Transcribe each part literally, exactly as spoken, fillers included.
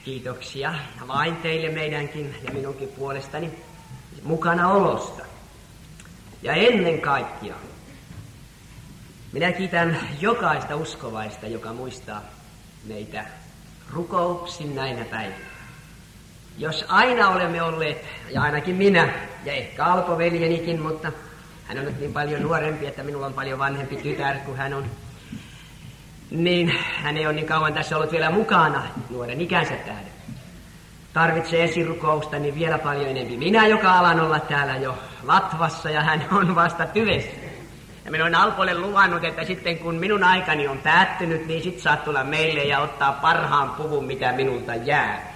Kiitoksia vain teille meidänkin ja minunkin puolestani mukana olosta. Ja ennen kaikkea minä kiitän jokaista uskovaista, joka muistaa meitä rukouksin näinä päivinä. Jos aina olemme olleet, ja ainakin minä, ja ehkä Alpo veljenikin, mutta hän on nyt niin paljon nuorempi, että minulla on paljon vanhempi tytär kuin hän on, niin hän ei ole niin kauan tässä ollut vielä mukana nuoren ikänsä tähden. Tarvitsee esirukousta niin vielä paljon enemmän. Minä, joka alan olla täällä jo Latvassa ja hän on vasta Tyvessä. Ja minä olen Alpolle luvannut, että sitten kun minun aikani on päättynyt, niin sit saat tulla meille ja ottaa parhaan puvun, mitä minulta jää.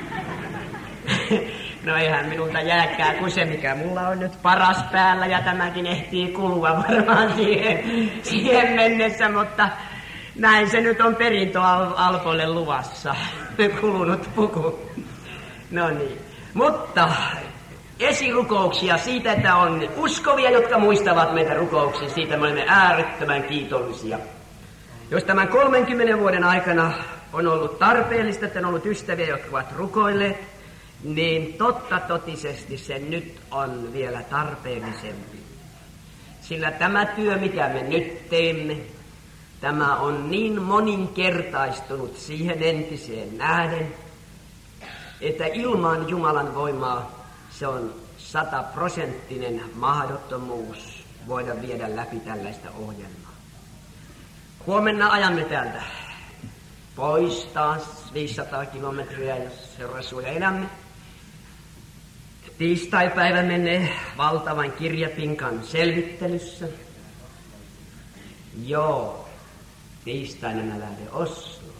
No eihän minulta jääkään kuin se, mikä mulla on nyt paras päällä ja tämäkin ehtii kulua varmaan siihen, siihen mennessä, mutta näin se nyt on perintö Al- Alpolle luvassa, kulunut puku. No niin, mutta esirukouksia siitä, että on uskovia, jotka muistavat meitä rukouksia, siitä me olemme äärettömän kiitollisia. Jos tämän kolmenkymmenen vuoden aikana on ollut tarpeellista, että on ollut ystäviä, jotka ovat rukoilleet, niin totta totisesti se nyt on vielä tarpeellisempi. Sillä tämä työ, mitä me nyt teemme, tämä on niin moninkertaistunut siihen entiseen nähden, että ilman Jumalan voimaa se on sataprosenttinen mahdottomuus voida viedä läpi tällaista ohjelmaa. Huomenna ajamme täältä pois taas viisisataa kilometriä, jos Herra suoja elämme. Tiistaipäivä menee valtavan kirjapinkan selvittelyssä. Joo, tiistaina mä lähden Osloon.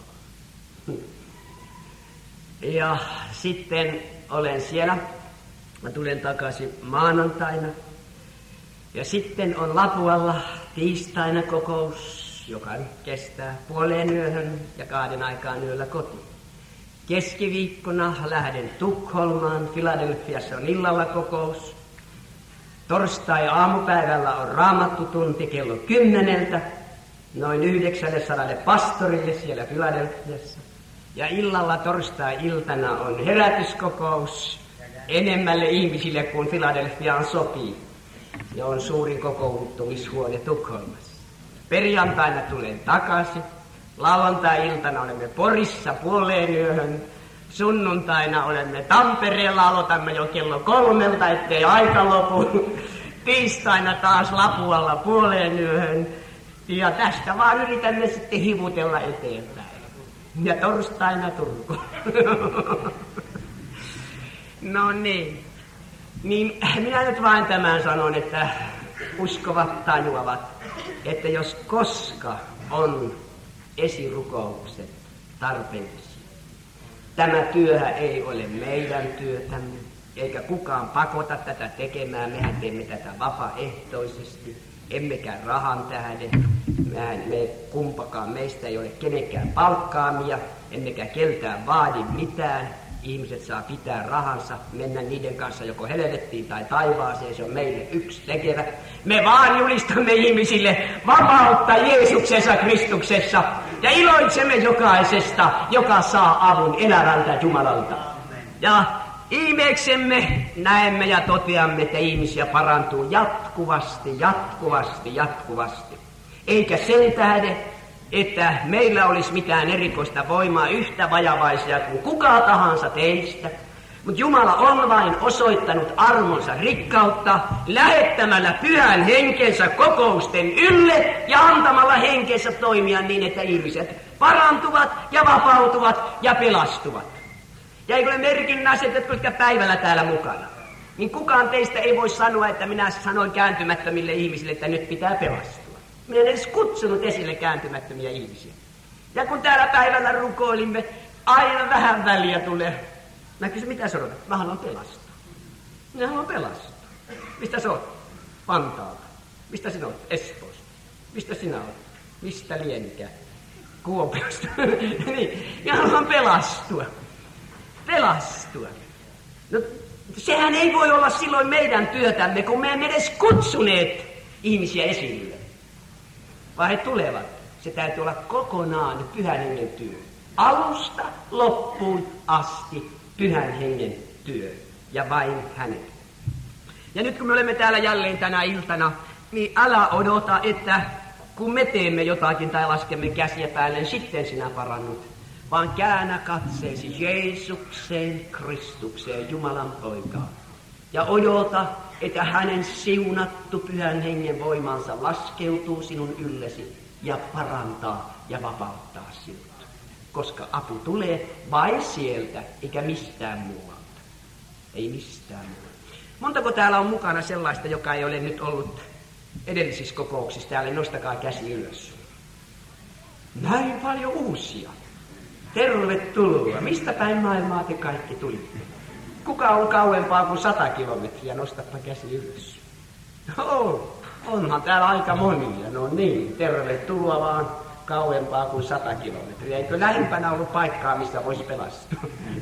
Ja sitten olen siellä, mä tulen takaisin maanantaina. Ja sitten on Lapualla tiistaina kokous, joka kestää puoleen yöhön ja kahden aikaan yöllä kotiin. Keskiviikkona lähden Tukholmaan, Filadelfiassa on illalla kokous. Torstai-aamupäivällä on raamattutunti kello kymmeneltä, noin yhdeksänsataa pastorille siellä Filadelfiassa. Ja illalla torstai-iltana on herätyskokous enemmälle ihmisille kuin Filadelfiaan sopii. Ja on suurin kokoontumishuone Tukholmassa. Perjantaina tulen takaisin. Lauantai-iltana olemme Porissa puoleen yöhön. Sunnuntaina olemme Tampereella, aloitamme jo kello kolmelta, ettei aika lopu. Tiistaina taas Lapualla puoleen yöhön. Ja tästä vaan yritämme sitten hivutella eteenpäin. Ja torstaina Turku. No niin. Niin minä nyt vain tämän sanon, että uskovat tajuavat, että jos koska on esirukoukset tarpeellisia. Tämä työhän ei ole meidän työtämme, eikä kukaan pakota tätä tekemään. Mehän teemme tätä vapaaehtoisesti, emmekä rahan tähden. Mehän, me kumpakaan meistä ei ole kenenkään palkkaamia, emmekä keltään vaadi mitään. Ihmiset saa pitää rahansa, mennä niiden kanssa joko helvettiin tai taivaaseen, se on meille yksi tekevä. Me vaan julistamme ihmisille vapautta Jeesuksessa Kristuksessa ja iloitsemme jokaisesta, joka saa avun elävältä Jumalalta. Ja ihmeeksemme näemme ja toteamme, että ihmisiä parantuu jatkuvasti, jatkuvasti, jatkuvasti. Eikä sen tähden, että meillä olisi mitään erikoista voimaa yhtä vajavaisia kuin kuka tahansa teistä. Mutta Jumala on vain osoittanut armonsa rikkautta lähettämällä pyhän henkensä kokousten ylle ja antamalla henkensä toimia niin, että ihmiset parantuvat ja vapautuvat ja pelastuvat. Ja eikö ole merkinnäiset, jotka päivällä täällä mukana? Niin kukaan teistä ei voi sanoa, että minä sanoin kääntymättömille ihmisille, että nyt pitää pelastua. Minä en edes kutsunut esille kääntymättömiä ihmisiä. Ja kun täällä päivällä rukoilimme, aina vähän väliä tulee. Mä kysyn, mitä sä odotat? Mä haluan pelastua. Minä haluan pelastua. Mistä sä oot? Vantaalta. Mistä sinä oot? Espoosta. Mistä sinä oot? Mistä lienikään? Kuopiosta. Niin, minä haluan pelastua. Pelastua. No, sehän ei voi olla silloin meidän työtämme, kun me emme edes kutsuneet ihmisiä esille. Vaan he tulevat. Se täytyy olla kokonaan pyhän hengen työ. Alusta loppuun asti Pyhän Hengen työ ja vain hänet. Ja nyt kun me olemme täällä jälleen tänä iltana, niin älä odota, että kun me teemme jotakin tai laskemme käsiä päälle, niin sitten sinä parannut. Vaan käännä katseesi Jeesukseen, Kristukseen, Jumalan poikaan. Ja odota, että hänen siunattu Pyhän Hengen voimansa laskeutuu sinun yllesi ja parantaa ja vapauttaa sinut. Koska apu tulee vain sieltä, eikä mistään muualta. Ei mistään muualta. Montako täällä on mukana sellaista, joka ei ole nyt ollut edellisissä kokouksissa täällä? Nostakaa käsi ylös. Näin paljon uusia. Tervetuloa. Mistä päin maailmaa te kaikki tulitte? Kuka on kauempaa kuin sata kilometriä? Nostapa käsi ylös. No, onhan täällä aika monia. No niin, tervetuloa vaan kauempaa kuin sata kilometriä. Eikö lähempänä ollut paikkaa, missä voisi pelastua?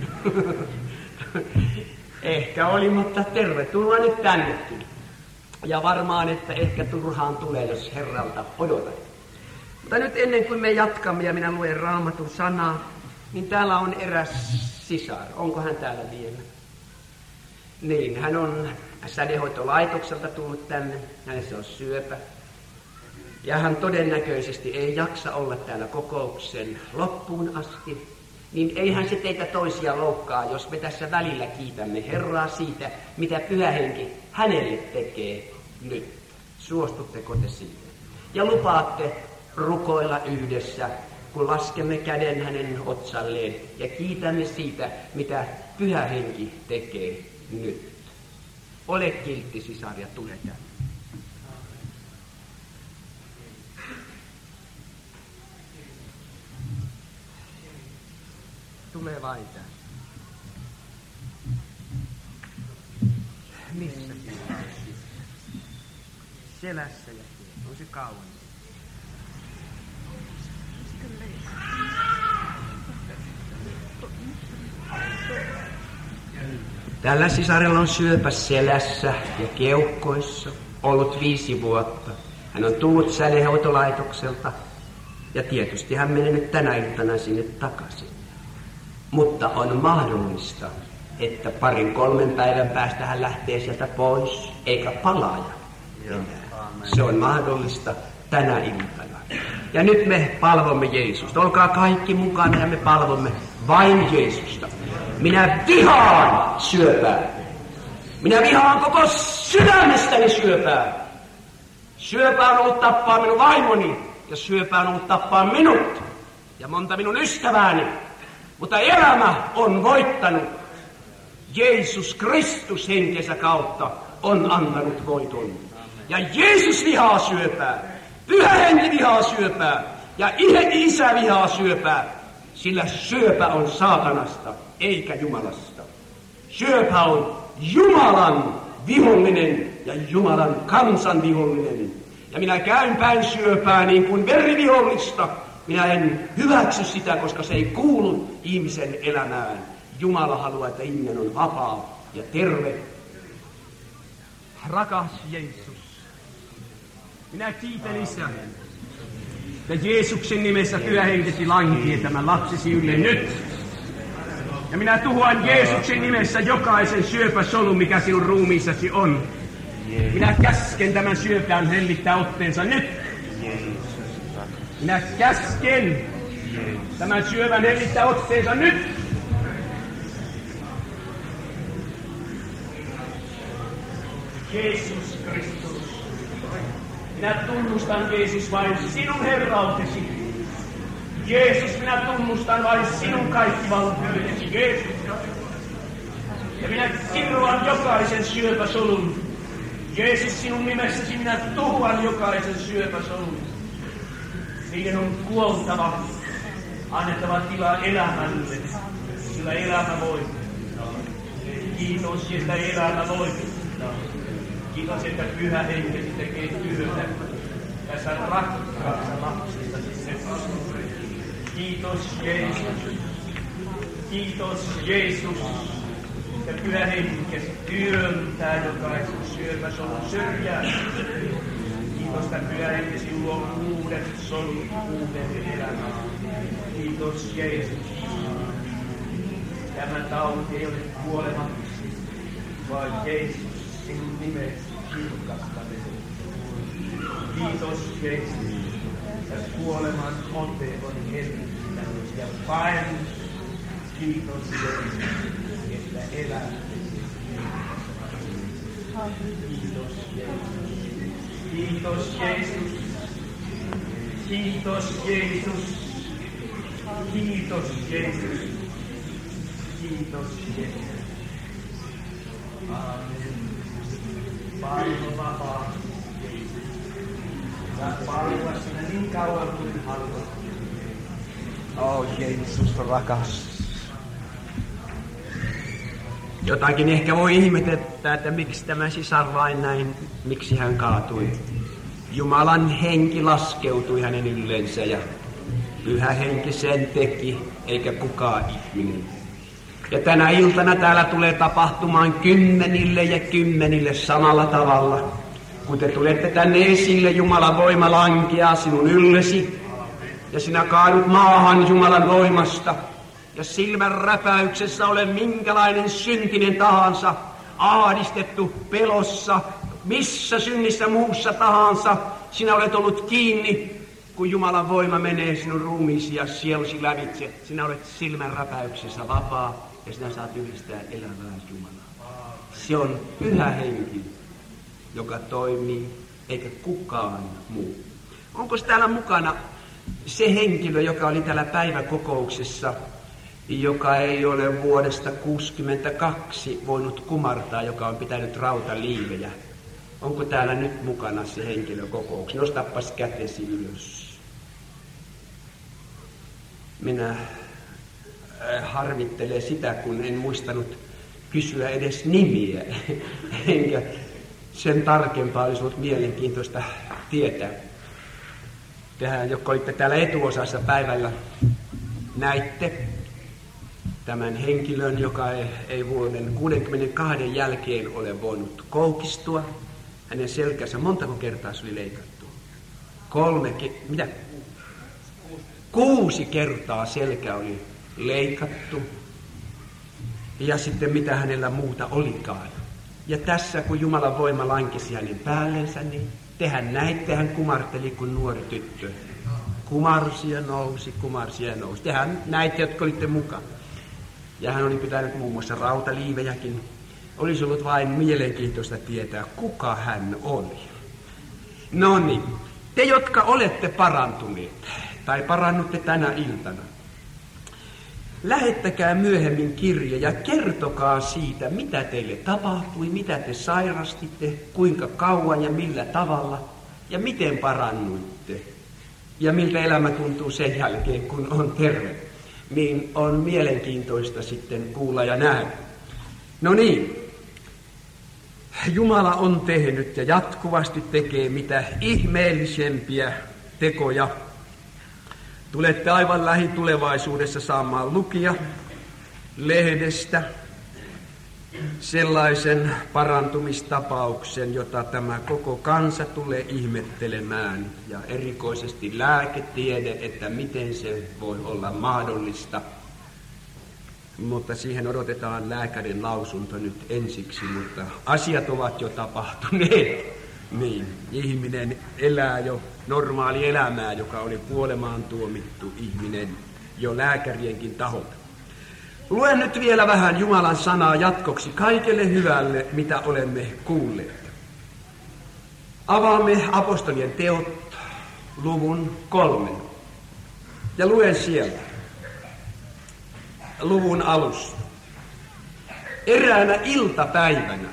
Ehkä oli, mutta tervetuloa nyt tännekin. Ja varmaan, että ehkä turhaan tulee, jos Herralta odotat. Mutta nyt ennen kuin me jatkamme ja minä luen Raamatun sanaa, niin täällä on eräs sisar. Onko hän täällä vielä? Niin, hän on sädehoitolaitokselta tullut tänne. Hänessä on syöpä. Ja hän todennäköisesti ei jaksa olla täällä kokouksen loppuun asti. Niin eihän se teitä toisia loukkaa, jos me tässä välillä kiitämme Herraa siitä, mitä Pyhä Henki hänelle tekee nyt. Suostutteko te siitä? Ja lupaatte rukoilla yhdessä, kun laskemme käden hänen otsalleen ja kiitämme siitä, mitä Pyhä Henki tekee nyt. Ole kiltti, sisar, ja tule tänne. Tule vain tänne. Missä sinä? Selässä ja siellä. On se kauan. Tällä sisarella on syöpä selässä ja keuhkoissa ollut viisi vuotta. Hän on tullut sädehoitolaitokselta ja tietysti hän menee nyt tänä iltana sinne takaisin. Mutta on mahdollista, että parin kolmen päivän päästä hän lähtee sieltä pois, eikä palaaja enää. Se on mahdollista tänä iltana. Ja nyt me palvomme Jeesusta. Olkaa kaikki mukana ja me palvomme vain Jeesusta. Minä vihaan syöpää. Minä vihaan koko sydämestäni syöpää. Syöpä on ollut tappaa minun vaimoni ja syöpä on ollut tappaa minut ja monta minun ystävääni. Mutta elämä on voittanut. Jeesus Kristus henkensä kautta on antanut voiton. Ja Jeesus vihaa syöpää. Pyhä Henki vihaa syöpää. Ja Isä vihaa syöpää. Sillä syöpä on saatanasta, eikä Jumalasta. Syöpä on Jumalan vihollinen ja Jumalan kansan vihollinen. Ja minä käyn päin syöpää niin kuin verivihollista. Minä en hyväksy sitä, koska se ei kuulu ihmisen elämään. Jumala haluaa, että ihminen on vapaa ja terve. Rakas Jeesus, minä kiitän Isä, että Jeesuksen nimessä Pyhä Henkesi laintie tämän lapsesi ylle nyt. Ja minä tuhoan Jeesuksen nimessä jokaisen syöpäsolun, mikä sinun ruumiissasi on. Minä käsken tämän syöpään hellittää otteensa nyt. Minä käsken tämän syövän hellittää otteensa nyt. Jeesus Kristus. Minä tunnustan, Jeesus, vain sinun herrautesi. Jeesus, minä tunnustan vain sinun kaikkivaltiudesi, Jeesus. Ja minä kiroan jokaisen syöpäsolun. Jeesus, sinun nimessäsi minä tuhoan jokaisen syöpäsolun. Meidän on kuoltava, annettava tilaa elämälle, sillä elämä voi. Kiitos, että elämä voi. Kiitos, että Pyhä Henkesi tekee työtä tässä rakkaassa lapsestasi. Kiitos, Jeesus. Kiitos, Jeesus. Ja Pyhä Henkesi työntää jokaisen syöpäsolun syrjään. Kiitos, että Pyhä Henkesi luo uudet solut, uuden elämän. Kiitos Jeesus. Tämä tauti ei ole kuolemaksi, vaan Jeesus, sinun nimesi kirkastaminen. Kiitos Jeesus, että kuoleman ote on hellittänyt ja painut. Kiitos Jeesus, että elätte. Kiitos Jeesus. Kiitos Jeesus. Kiitos Jeesus. Kiitos Jeesus. Kiitos Jeesus. Amen. Palvo vapaa Jeesus. Saat palvella sinä niin kauan kuin haluat. Oh Jeesus rakas. Jotakin ehkä voi ihmetellä, että miksi tämä sisar vain näin, miksi hän kaatui. Jumalan henki laskeutui hänen yllensä ja Pyhä Henki sen teki, eikä kukaan ihminen. Ja tänä iltana täällä tulee tapahtumaan kymmenille ja kymmenille samalla tavalla. Kun te tulette tänne esille, Jumalan voima lankeaa sinun yllesi. Ja sinä kaadut maahan Jumalan voimasta. Ja silmän räpäyksessä ole minkälainen syntinen tahansa, ahdistettu pelossa, missä synnissä muussa tahansa. Sinä olet ollut kiinni, kun Jumalan voima menee sinun ruumiisi ja sielusi lävitse. Sinä olet silmän räpäyksessä vapaa ja sinä saat yhdistää elävää Jumalaa. Se on Pyhä Henki, joka toimii, eikä kukaan muu. Onko täällä mukana se henkilö, joka oli täällä päiväkokouksessa, joka ei ole vuodesta kuusikymmentäkaksi voinut kumartaa, joka on pitänyt rautaliivejä? Onko täällä nyt mukana se henkilö kokouksessa? Nostapas kätesi ylös. Minä harmittelen sitä, kun en muistanut kysyä edes nimiä, enkä sen tarkempaa olisi ollut mielenkiintoista tietää. Tehän, jotka olitte täällä etuosassa päivällä, näitte tämän henkilön, joka ei, ei vuoden kuudenkymmenenkahden jälkeen ole voinut koukistua. Hänen selkänsä montako kertaa se oli leikattu? Kolme, ke- mitä? Kuusi kertaa selkä oli leikattu. Ja sitten mitä hänellä muuta olikaan. Ja tässä kun Jumalan voima lankesi hänen päällensä, niin tehän näitte, hän kumarteli kuin nuori tyttö. Kumarsi ja nousi, kumarsi ja nousi. Tehän näitte, jotka olitte mukaan. Ja hän oli pitänyt muun muassa rautaliivejäkin. Olisi ollut vain mielenkiintoista tietää, kuka hän oli. No niin, te jotka olette parantuneet, tai parannutte tänä iltana, lähettäkää myöhemmin kirje ja kertokaa siitä, mitä teille tapahtui, mitä te sairastitte, kuinka kauan ja millä tavalla, ja miten parannuitte, ja miltä elämä tuntuu sen jälkeen, kun on terve. Niin on mielenkiintoista sitten kuulla ja nähdä. No niin, Jumala on tehnyt ja jatkuvasti tekee mitä ihmeellisempiä tekoja. Tulette aivan lähitulevaisuudessa saamaan lukia lehdestä sellaisen parantumistapauksen, jota tämä koko kansa tulee ihmettelemään. Ja erikoisesti lääketiede, että miten se voi olla mahdollista. Mutta siihen odotetaan lääkärin lausunto nyt ensiksi, mutta asiat ovat jo tapahtuneet. Niin, ihminen elää jo normaali elämää, joka oli kuolemaan tuomittu ihminen jo lääkärienkin taholta. Luen nyt vielä vähän Jumalan sanaa jatkoksi kaikelle hyvälle, mitä olemme kuulleet. Avaamme apostolien teot luvun kolmen ja luen sieltä luvun alusta. Eräänä iltapäivänä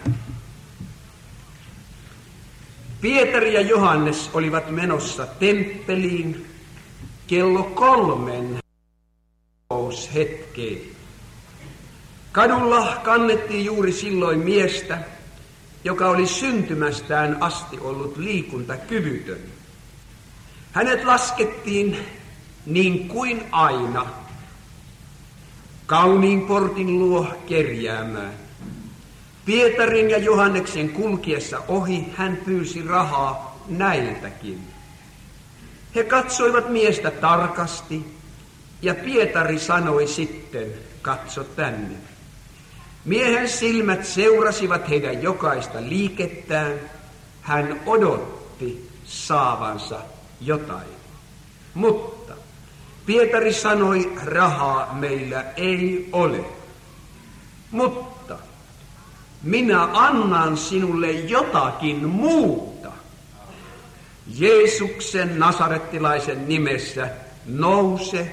Pietari ja Johannes olivat menossa temppeliin kello kolmen hetkeen. Kadulla kannettiin juuri silloin miestä, joka oli syntymästään asti ollut liikuntakyvytön. Hänet laskettiin niin kuin aina kauniin portin luo kerjäämään. Pietarin ja Johanneksen kulkiessa ohi hän pyysi rahaa näiltäkin. He katsoivat miestä tarkasti Ja Pietari sanoi sitten, katso tänne. Miehen silmät seurasivat heidän jokaista liikettään. Hän odotti saavansa jotain. Mutta Pietari sanoi, rahaa meillä ei ole. Mutta minä annan sinulle jotakin muuta. Jeesuksen nasarettilaisen nimessä nouse.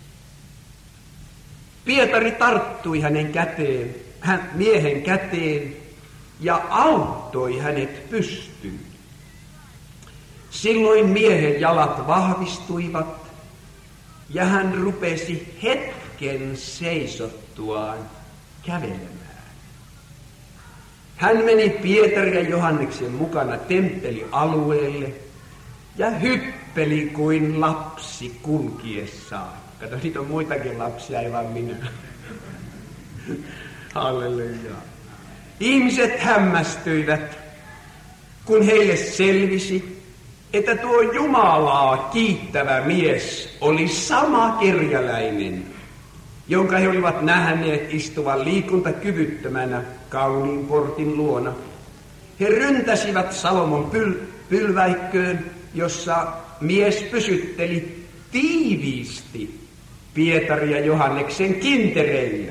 Pietari tarttui hänen käteen, hän, miehen käteen ja auttoi hänet pystyyn. Silloin miehen jalat vahvistuivat ja hän rupesi hetken seisottuaan kävelemään. Hän meni Pietarin ja Johanneksen mukana temppelialueelle ja hyppeli kuin lapsi kulkiessaan. Kato, niitä on muitakin lapsia, ei vaan minä. Halleluja. Ihmiset hämmästyivät, kun heille selvisi, että tuo Jumalaa kiittävä mies oli sama kerjäläinen, jonka he olivat nähneet istuvan liikuntakyvyttömänä kauniin portin luona. He ryntäsivät Salomon pyl- pylväikköön, jossa mies pysytteli tiiviisti Pietari ja Johanneksen kintereillä.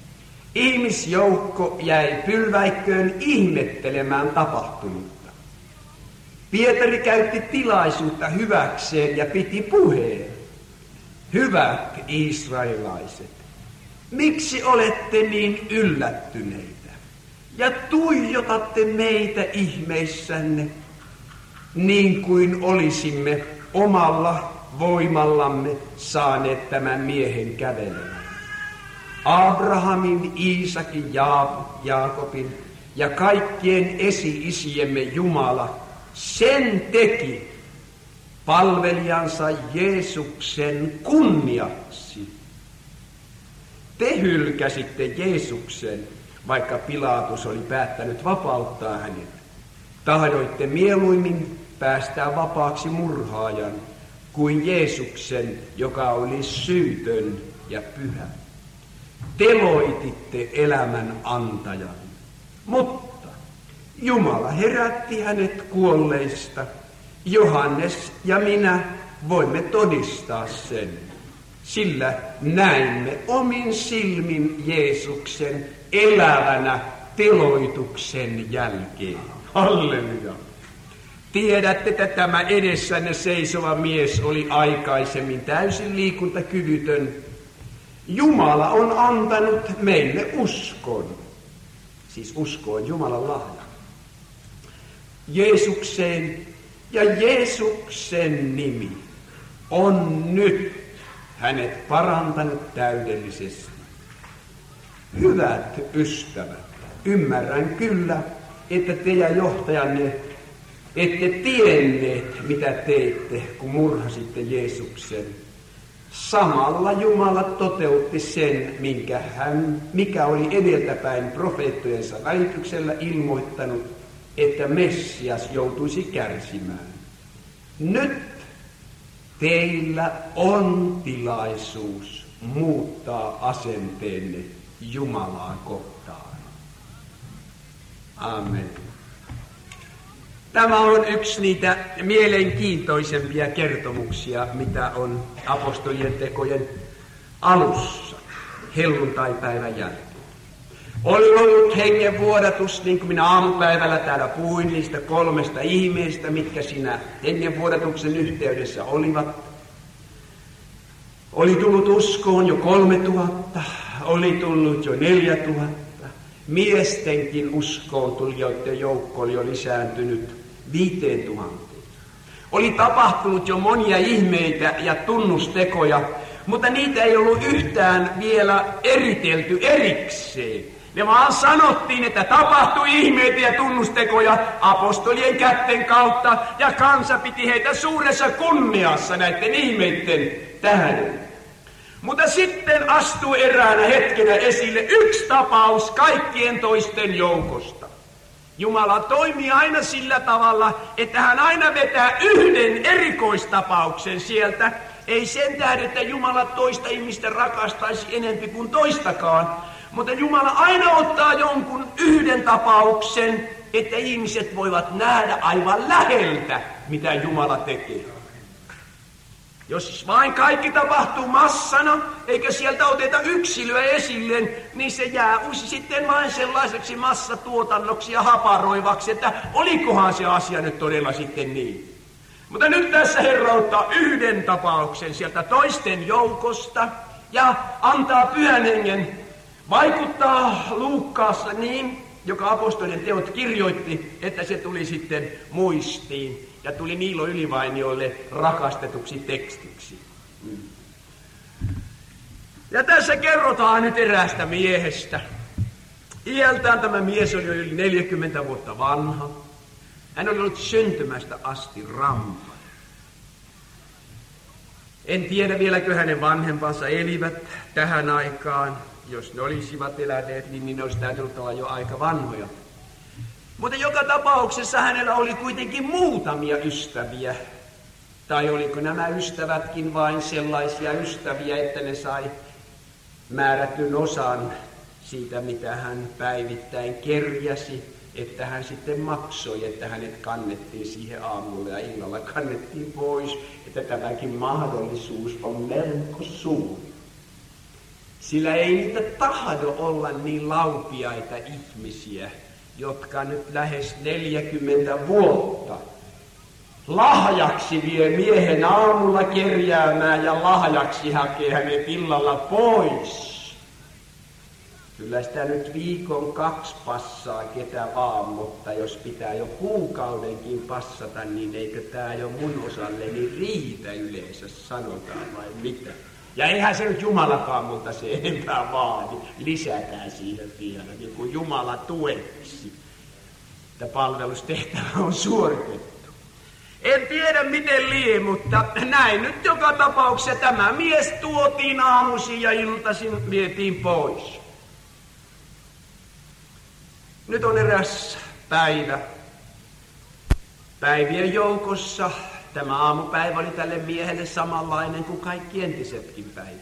Ihmisjoukko jäi pylväikköön ihmettelemään tapahtunutta. Pietari käytti tilaisuutta hyväkseen ja piti puheen. Hyvät israelaiset, miksi olette niin yllättyneitä ja tuijotatte meitä ihmeissänne, niin kuin olisimme omalla voimallamme saaneet tämän miehen kävelemään? Abrahamin, Iisakin, Jaakobin ja kaikkien esi-isiemme Jumala sen teki palvelijansa Jeesuksen kunniaksi. Te hylkäsitte Jeesuksen, vaikka Pilatus oli päättänyt vapauttaa hänet. Tahdoitte mieluimmin päästää vapaaksi murhaajan kuin Jeesuksen, joka oli syytön ja pyhä. Teloititte elämän antajan, mutta Jumala herätti hänet kuolleista. Johannes ja minä voimme todistaa sen, sillä näimme omin silmin Jeesuksen elävänä teloituksen jälkeen. Halleluja! Tiedätte, että tämä edessänne seisova mies oli aikaisemmin täysin liikuntakyvytön. Jumala on antanut meille uskon. Siis usko on Jumalan lahja. Jeesukseen ja Jeesuksen nimi on nyt hänet parantanut täydellisesti. Hyvät ystävät, ymmärrän kyllä, että te ja johtajanne ette tienneet, mitä teitte, kun murhasitte Jeesuksen. Samalla Jumala toteutti sen, minkä hän, mikä oli edeltäpäin profeettojensa välityksellä ilmoittanut, että Messias joutuisi kärsimään. Nyt teillä on tilaisuus muuttaa asenteenne Jumalaa kohtaan. Amen. Tämä on yksi niitä mielenkiintoisempia kertomuksia, mitä on apostolien tekojen alussa, helluntaipäivän jälkeen. Oli ollut hengenvuodatus, niin kuin minä aamupäivällä täällä puhuin niistä kolmesta ihmeestä, mitkä siinä hengenvuodatuksen yhteydessä olivat. Oli tullut uskoon jo kolme tuhatta, oli tullut jo neljä tuhatta. Miestenkin uskoon tulijoiden joukko oli jo lisääntynyt viiteen tuhanteen. Oli tapahtunut jo monia ihmeitä ja tunnustekoja, mutta niitä ei ollut yhtään vielä eritelty erikseen. Ne vaan sanottiin, että tapahtui ihmeitä ja tunnustekoja apostolien kätten kautta, ja kansa piti heitä suuressa kunniassa näiden ihmeiden tähden. Mutta sitten astui eräänä hetkenä esille yksi tapaus kaikkien toisten joukosta. Jumala toimii aina sillä tavalla, että hän aina vetää yhden erikoistapauksen sieltä, ei sen tähden, että Jumala toista ihmistä rakastaisi enempi kuin toistakaan, mutta Jumala aina ottaa jonkun yhden tapauksen, että ihmiset voivat nähdä aivan läheltä, mitä Jumala tekee. Jos vain kaikki tapahtuu massana, eikä sieltä oteta yksilöä esille, niin se jää sitten vain sellaiseksi massatuotannoksi ja haparoivaksi, että olikohan se asia nyt todella sitten niin. Mutta nyt tässä Herra ottaa yhden tapauksen sieltä toisten joukosta ja antaa Pyhän Hengen vaikuttaa Luukkaassa niin, joka apostolien teot kirjoitti, että se tuli sitten muistiin ja tuli Niilo Ylivainiolle rakastetuksi tekstiksi. Ja tässä kerrotaan nyt eräästä miehestä. Iältään tämä mies oli yli neljäkymmentä vuotta vanha. Hän oli ollut syntymästä asti rampa. En tiedä vieläkö hänen vanhempansa elivät tähän aikaan. Jos ne olisivat eläneet, niin ne olisi täytynyt olla jo aika vanhoja. Mutta joka tapauksessa hänellä oli kuitenkin muutamia ystäviä. Tai oliko nämä ystävätkin vain sellaisia ystäviä, että ne sai määrätyn osan siitä, mitä hän päivittäin kerjäsi, että hän sitten maksoi, että hänet kannettiin siihen aamulla ja illalla kannettiin pois, että tämäkin mahdollisuus on melko suuri. Sillä ei niitä tahdo olla niin laupiaita ihmisiä, jotka nyt lähes neljäkymmentä vuotta lahjaksi vie miehen aamulla kerjäämään ja lahjaksi hakee hänet illalla pois. Kyllä sitä nyt viikon kaksi passaa ketä vaan, mutta jos pitää jo kuukaudenkin passata, niin eikö tämä jo mun osalleni riitä yleensä, sanotaan vai mitä? Ja eihän se nyt Jumalakaan multa se enempää vaadi. Lisätään siihen vielä, niin kuin Jumala tueksi, että palvelustehtävä on suoritettu. En tiedä miten lie, mutta näin nyt joka tapauksessa tämä mies tuotiin aamuisin ja iltaisin vietiin pois. Nyt on eräs päivä. Päivien joukossa tämä aamupäivä oli tälle miehelle samanlainen kuin kaikki entisetkin päivät.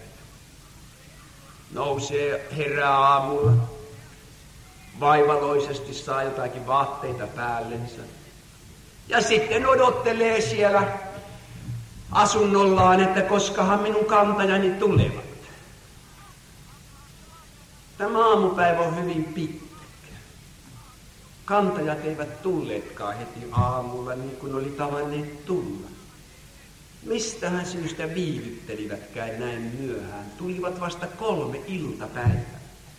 Nousee, herää aamulla, vaivaloisesti saa jotakin vaatteita päällensä. Ja sitten odottelee siellä asunnollaan, että koskahan minun kantajani tulevat. Tämä aamupäivä on hyvin pitkä. Kantajat eivät tulleetkaan heti aamulla niin kuin oli tavanneet tulla. Mistähän syystä viivyttelivätkään näin myöhään? Tulivat vasta kolme iltapäivää.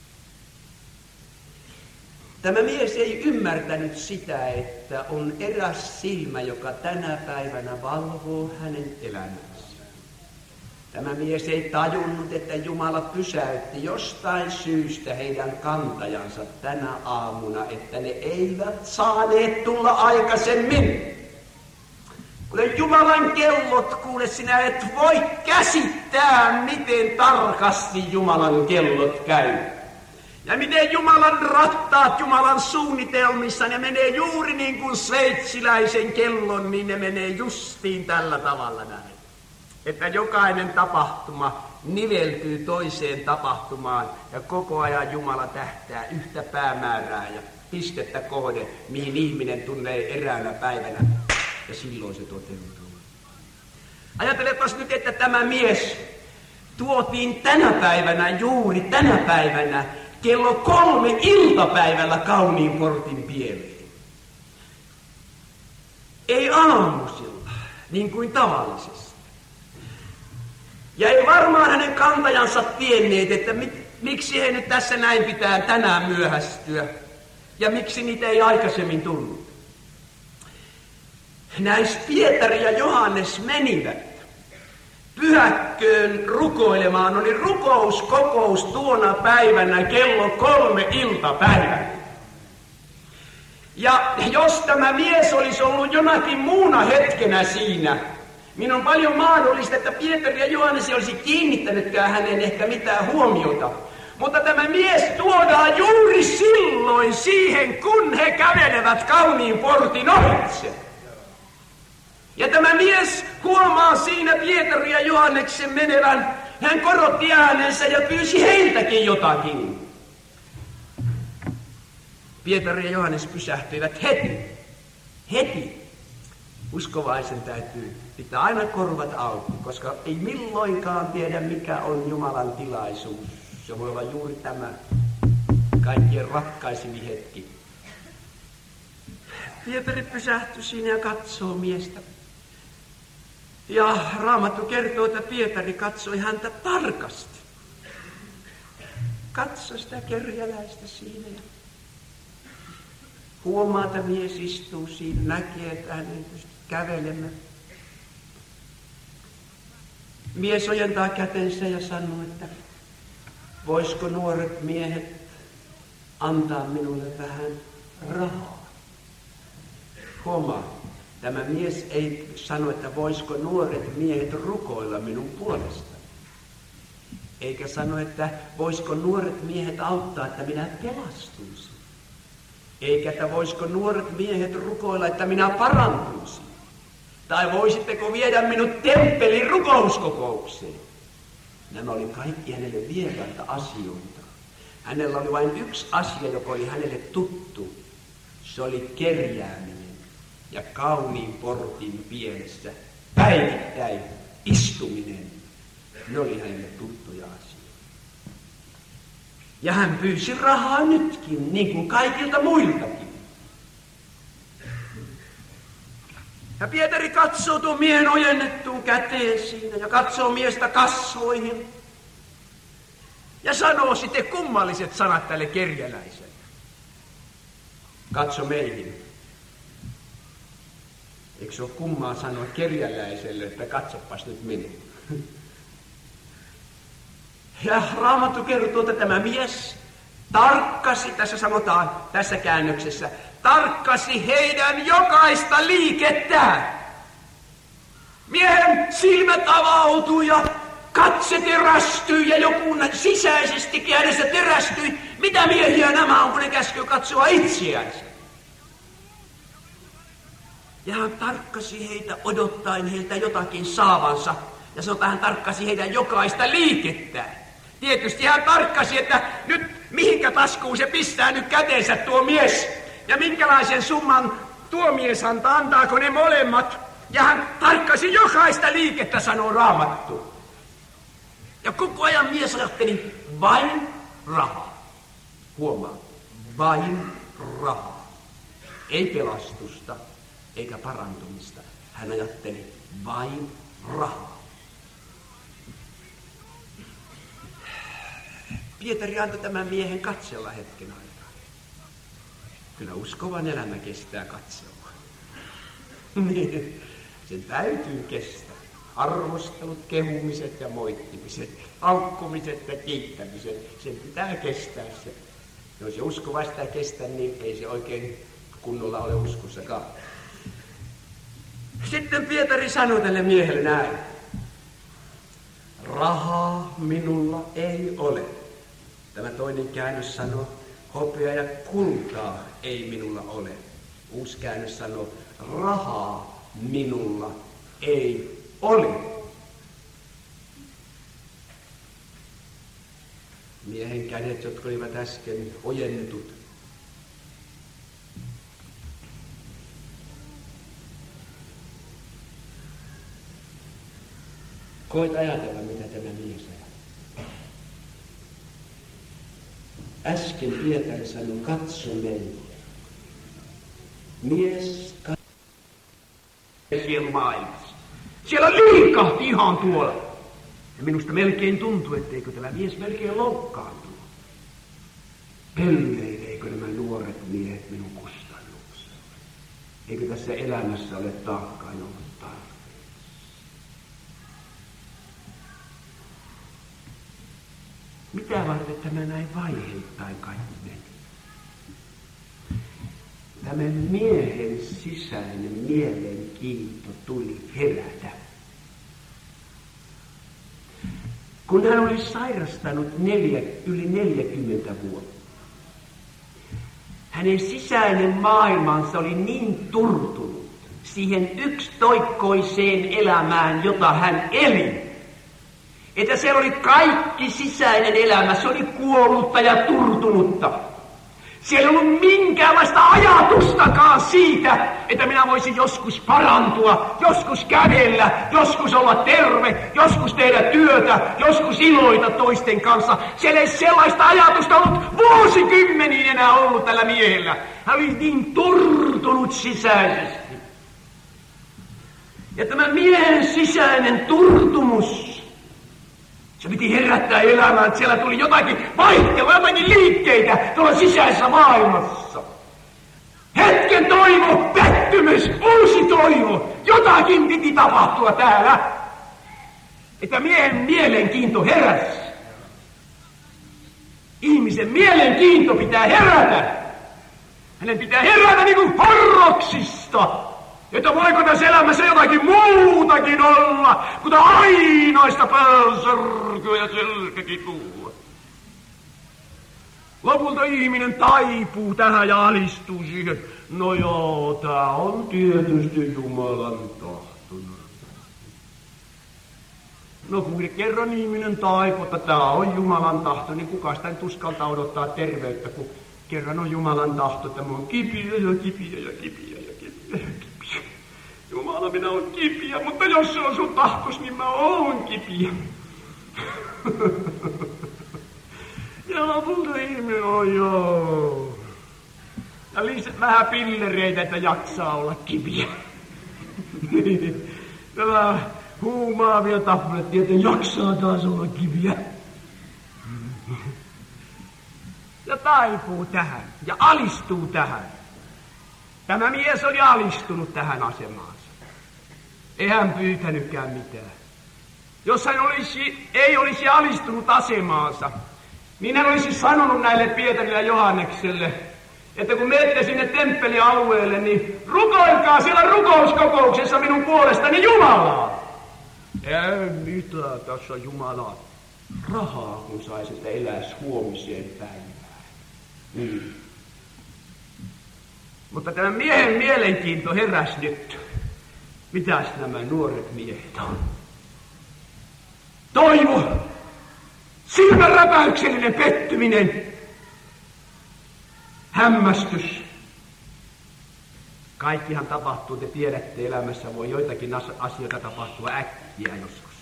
Tämä mies ei ymmärtänyt sitä, että on eräs silmä, joka tänä päivänä valvoo hänen elämänsä. Tämä mies ei tajunnut, että Jumala pysäytti jostain syystä heidän kantajansa tänä aamuna, että ne eivät saaneet tulla aikaisemmin. Kuten Jumalan kellot, kuule, sinä et voi käsittää, miten tarkasti Jumalan kellot käy. Ja miten Jumalan rattaat Jumalan suunnitelmissa, ne menee juuri niin kuin sveitsiläisen kellon, niin ne menee justiin tällä tavalla näin. Että jokainen tapahtuma niveltyy toiseen tapahtumaan ja koko ajan Jumala tähtää yhtä päämäärää ja pistettä kohde, mihin ihminen tunnee eräänä päivänä ja silloin se toteutuu. Ajattelepas nyt, että tämä mies tuotiin tänä päivänä, juuri tänä päivänä, kello kolme iltapäivällä kauniin portin pieleen. Ei aamusilla, niin kuin tavallisesti. Ja ei varmaan hänen kantajansa tienneet, että mit, miksi he nyt tässä näin pitää tänään myöhästyä. Ja miksi niitä ei aikaisemmin tullut. Näis Pietari ja Johannes menivät pyhäkköön rukoilemaan. Oli rukouskokous tuona päivänä kello kolme iltapäivänä. Ja jos tämä mies olisi ollut jonakin muuna hetkenä siinä, minun on paljon mahdollista, että Pietari ja Johannes ei olisi kiinnittänytkään hänen ehkä mitään huomiota. Mutta tämä mies tuodaan juuri silloin siihen, kun he kävelevät kauniin portin ohitse. Ja tämä mies huomaa siinä Pietari ja Johanneksen menevän. Hän korotti äänensä ja pyysi heiltäkin jotakin. Pietari ja Johannes pysähtyivät heti. Heti. Uskovaisen täytyy pitää aina korvat auki, koska ei milloinkaan tiedä, mikä on Jumalan tilaisuus. Se voi olla juuri tämä kaikkien ratkaisevin hetki. Pietari pysähtyi siinä ja katsoo miestä. Ja Raamattu kertoo, että Pietari katsoi häntä tarkasti. Katsoi sitä kerjäläistä siinä. Ja huomaa, että mies istuu siinä, näkee, että hän ei pysty kävelemään. Mies ojentaa kätensä ja sanoo, että voisiko nuoret miehet antaa minulle vähän rahaa. Huomaa, tämä mies ei sano, että voisiko nuoret miehet rukoilla minun puolestani. Eikä sano, että voisiko nuoret miehet auttaa, että minä pelastuisin. Eikä, että voisiko nuoret miehet rukoilla, että minä parantuisin. Tai voisitteko viedä minut temppelin rukouskokoukseen. Nämä oli kaikki hänelle vieraita asioita. Hänellä oli vain yksi asia, joka oli hänelle tuttu. Se oli kerjääminen ja kauniin portin pielessä päivittäin istuminen. Ne oli hänelle tuttuja asioita. Ja hän pyysi rahaa nytkin, niin kuin kaikilta muiltakin. Ja Pietari katsoo tuon miehen ojennettuun käteen siinä ja katsoo miestä kasvoihin. Ja sanoo sitten kummalliset sanat tälle kerjäläiselle. Katso meihin. Eikö se ole kummaa sanoa kerjäläiselle, että katsopas nyt minua? Ja Raamattu kertoo, että tämä mies tarkkasi, tässä sanotaan tässä käännöksessä, tarkkasi heidän jokaista liikettään. Miehen silmät avautui ja katse terästyi ja joku sisäisesti hänessä terästyi. Mitä miehiä nämä on, kun ne käskyy katsoa itseänsä? Ja hän tarkkasi heitä odottaen heiltä jotakin saavansa. Ja sanotaan, hän tarkkasi heidän jokaista liikettään. Tietysti hän tarkkasi, että nyt mihinkä taskuun se pistää nyt käteensä tuo mies. Ja minkälaisen summan tuo mies antaa, antaako ne molemmat. Ja hän tarkkasi jokaista liikettä, sanoo Raamattu. Ja koko ajan mies ajatteli vain rahaa. Huomaa, vain rahaa. Ei pelastusta, eikä parantumista. Hän ajatteli vain rahaa. Pietari antoi tämän miehen katsella hetken aikaa. Kyllä uskovan elämä kestää katselua. Niin, sen täytyy kestää. Arvostelut, kehumiset ja moittimiset, haukkumiset ja kiittämiset. Sen pitää kestää se. Jos se uskova sitä kestä, niin ei se oikein kunnolla ole uskossakaan. Sitten Pietari sanoi tälle miehelle näin. Rahaa minulla ei ole. Tämä toinen käännös sanoo, hopea ja kultaa ei minulla ole. Uusi käännös sanoo, rahaa minulla ei ole. Miehen kädet, jotka olivat äsken ojennetut, koit ajatella, mitä tämä mies ajattelee. Äsken Pietari sanoi, katso meille. Mies katso siellä maailmassa. Siellä liikahti ihan tuolla. Ja minusta melkein tuntui, etteikö tämä mies melkein loukkaantunut. Pelleileikö nämä nuoret miehet minun kustannukseni? Eikö tässä elämässä ole taakkaa ollut tarpeeksi? Mitä varten tämä näin vaiheittain kaikki meni? Tämä miehen sisäinen mielenkiinto tuli herätä. Kun hän oli sairastanut neljä, yli neljäkymmentä vuotta, hänen sisäinen maailmansa oli niin turtunut, siihen yksitoikkoiseen elämään, jota hän eli. Että siellä oli kaikki sisäinen elämä, se oli kuollutta ja turtunutta. Siellä ei ollut minkäänlaista ajatustakaan siitä, että minä voisin joskus parantua, joskus kävellä, joskus olla terve, joskus tehdä työtä, joskus iloita toisten kanssa. Siellä ei sellaista ajatusta ollut vuosikymmeniin enää ollut tällä miehellä. Hän oli niin turtunut sisäisesti. Ja tämä miehen sisäinen turtumus, se piti herättää elämään, että siellä tuli jotakin vaihtelua, jotakin liikkeitä tuolla sisäisessä maailmassa. Hetken toivo, pettymys, uusi toivo, jotakin piti tapahtua täällä. Että miehen mielenkiinto heräsi. Ihmisen mielenkiinto pitää herätä. Hänen pitää herätä niin kuin horroksista. Että voiko tässä elämässä jotakin muutakin olla, kuin ainoista päänsärkyä ja selkäkitua. Lopulta ihminen taipuu tähän ja alistuu siihen. No joo, tää on tietysti Jumalan tahtona. No kun kerran ihminen taipuu, että tää on Jumalan tahto, niin kuka sitä nyt uskaltaa odottaa terveyttä, kun kerran on Jumalan tahto, että mä oon kipiä ja kipiä ja kipiä ja kipiä ja kipiä. Jumala, minä olen kipiä, mutta jos se on sun tahtos, niin mä oon kipiä. Ja lopulta ihminen on joo. Ja lisä, vähän pillereitä, että jaksaa olla kipiä. Tämä huumaavia tablettia, että jaksaa taas olla kipiä. Ja taipuu tähän ja alistuu tähän. Tämä mies oli alistunut tähän asemaansa. Ei hän pyytänytkään mitään. Jos hän olisi, ei olisi alistunut asemaansa, niin hän olisi sanonut näille Pietarille ja Johannekselle, että kun menette sinne temppelialueelle, niin rukoilkaa siellä rukouskokouksessa minun puolestani Jumalaa. Ei mitään, tässä on Jumalaa. Rahaa, kun saisit eläis huomiseen päivään. Niin. Mutta tämä miehen mielenkiinto heräsi nyt. Mitäs nämä nuoret miehet on? Toivo, silmänräpäyksellinen pettyminen, hämmästys. Kaikkihan tapahtuu, te tiedätte, elämässä voi joitakin asioita tapahtua äkkiä joskus.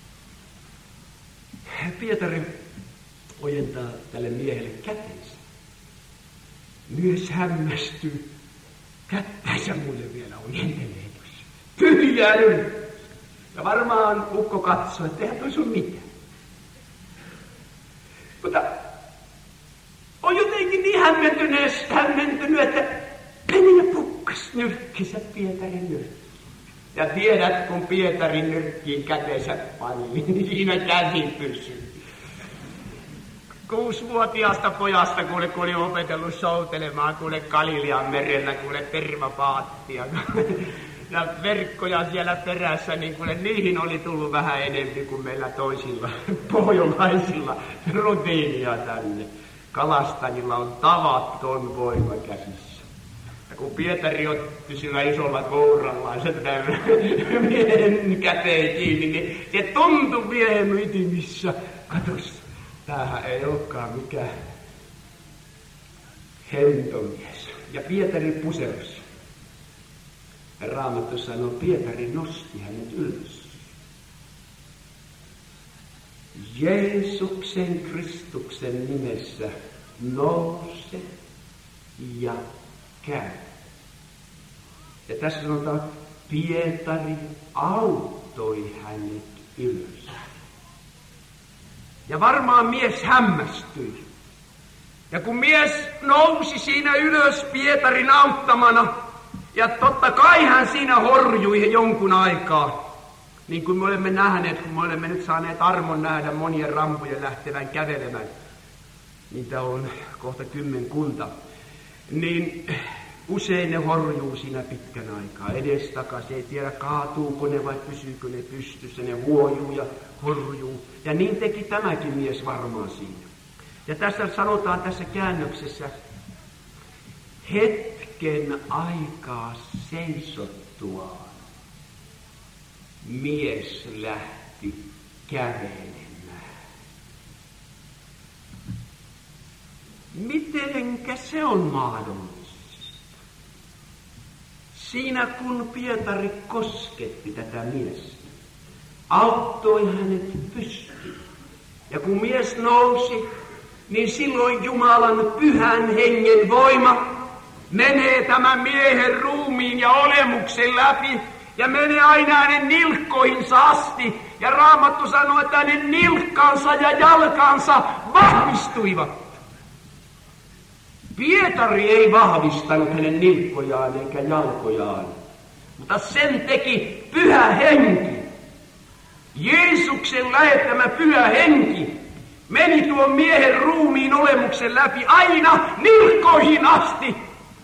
Pietari ojentaa tälle miehelle käteensä. Mies hämmästyy. Kättänsä mulle vielä ojentelee tuossa. Tyhjää nyt. Ja varmaan ukko katsoo, että eihän tois ole mitään. Mutta on jotenkin niin hämmentynyt, hämmentynyt että meni ja pukkas nyrkkinsä Pietarin nyrkkiin. Ja tiedät, kun Pietarin nyrkkiin käteensä pani, niin siinä käsi pysyi. Kuusivuotiaasta pojasta, kuule, kun oli opetellut soutelemaan, kuule Galilean merellä, kuule tervapaattia. Ja verkkoja siellä perässä, niin kuule niihin oli tullut vähän enemmän kuin meillä toisilla pohjolaisilla rutiinia tänne. Kalastajilla on tavaton voima käsissä. Ja kun Pietari otti sillä isolla kourallaan sen miehen käteen kiinni, niin se tuntui miehen ytimissä. Katos, tämähän ei olekaan mikään hentomies. Ja Pietari pusersi. Ja Raamattu sanoo, Pietari nosti hänet ylös. Jeesuksen Kristuksen nimessä nouse ja käy. Ja tässä sanotaan, Pietari auttoi hänet ylös. Ja varmaan mies hämmästyi. Ja kun mies nousi siinä ylös Pietarin auttamana, ja totta kai hän siinä horjui jonkun aikaa, niin kuin me olemme nähneet, kun me olemme nyt saaneet armon nähdä monien rampujen lähtevän kävelemään, niitä on kohta kymmenkunta, niin usein ne horjuu siinä pitkän aikaa, edestakaisin, ei tiedä kaatuuko ne vai pysyykö ne pystyssä, ne huojuu ja horjuu. Ja niin teki tämäkin mies varmaan siinä. Ja tässä sanotaan tässä käännöksessä, hetken aikaa seisottuaan kuoltuaan mies lähti kävelemään. Mitenkä se on mahdollista? Siinä kun Pietari kosketti tätä miestä, auttoi hänet pystyyn. Ja kun mies nousi, niin silloin Jumalan pyhän hengen voima menee tämän miehen ruumiin ja olemuksen läpi ja menee aina hänen nilkkoihinsa asti. Ja Raamattu sanoo, että hänen nilkkansa ja jalkansa vahvistuivat. Pietari ei vahvistanut hänen nilkkojaan eikä jalkojaan, mutta sen teki pyhä henki. Jeesuksen lähettämä pyhä henki meni tuon miehen ruumiin olemuksen läpi aina nilkkoihin asti.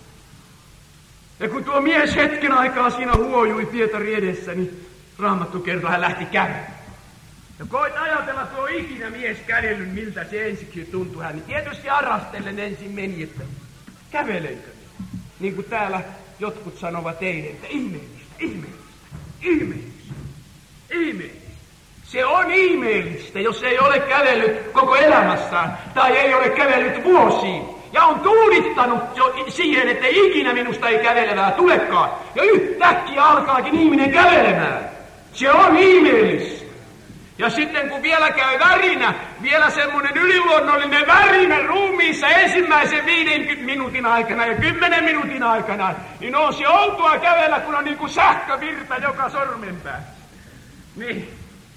Ja kun tuo mies hetken aikaa siinä huojui Pietari edessä, niin Raamattu kertoo, hän lähti kävelemään. Ja koit ajatella, tuo ikinä mies kävellyt, miltä se ensiksi tuntui hän. Niin tietysti arastellen ensin meni, että kävelenkö? Niin kuin täällä jotkut sanovat eilen, että ihmeellistä, ihmeellistä, ihmeellistä, ihmeellistä. Se on ihmeellistä, jos ei ole kävellyt koko elämässään tai ei ole kävellyt vuosiin. Ja on tuudittanut jo siihen, että ikinä minusta ei kävelevää tulekaan. Ja yhtäkkiä alkaakin ihminen kävelemään. Se on ihmeellistä. Ja sitten kun vielä käy värinä, vielä semmoinen yliluonnollinen värinä ruumiissa ensimmäisen viiden minuutin aikana ja kymmenen minuutin aikana, niin on se outoa kävellä, kun on niin kuin sähkövirta joka sormen päässä. Niin.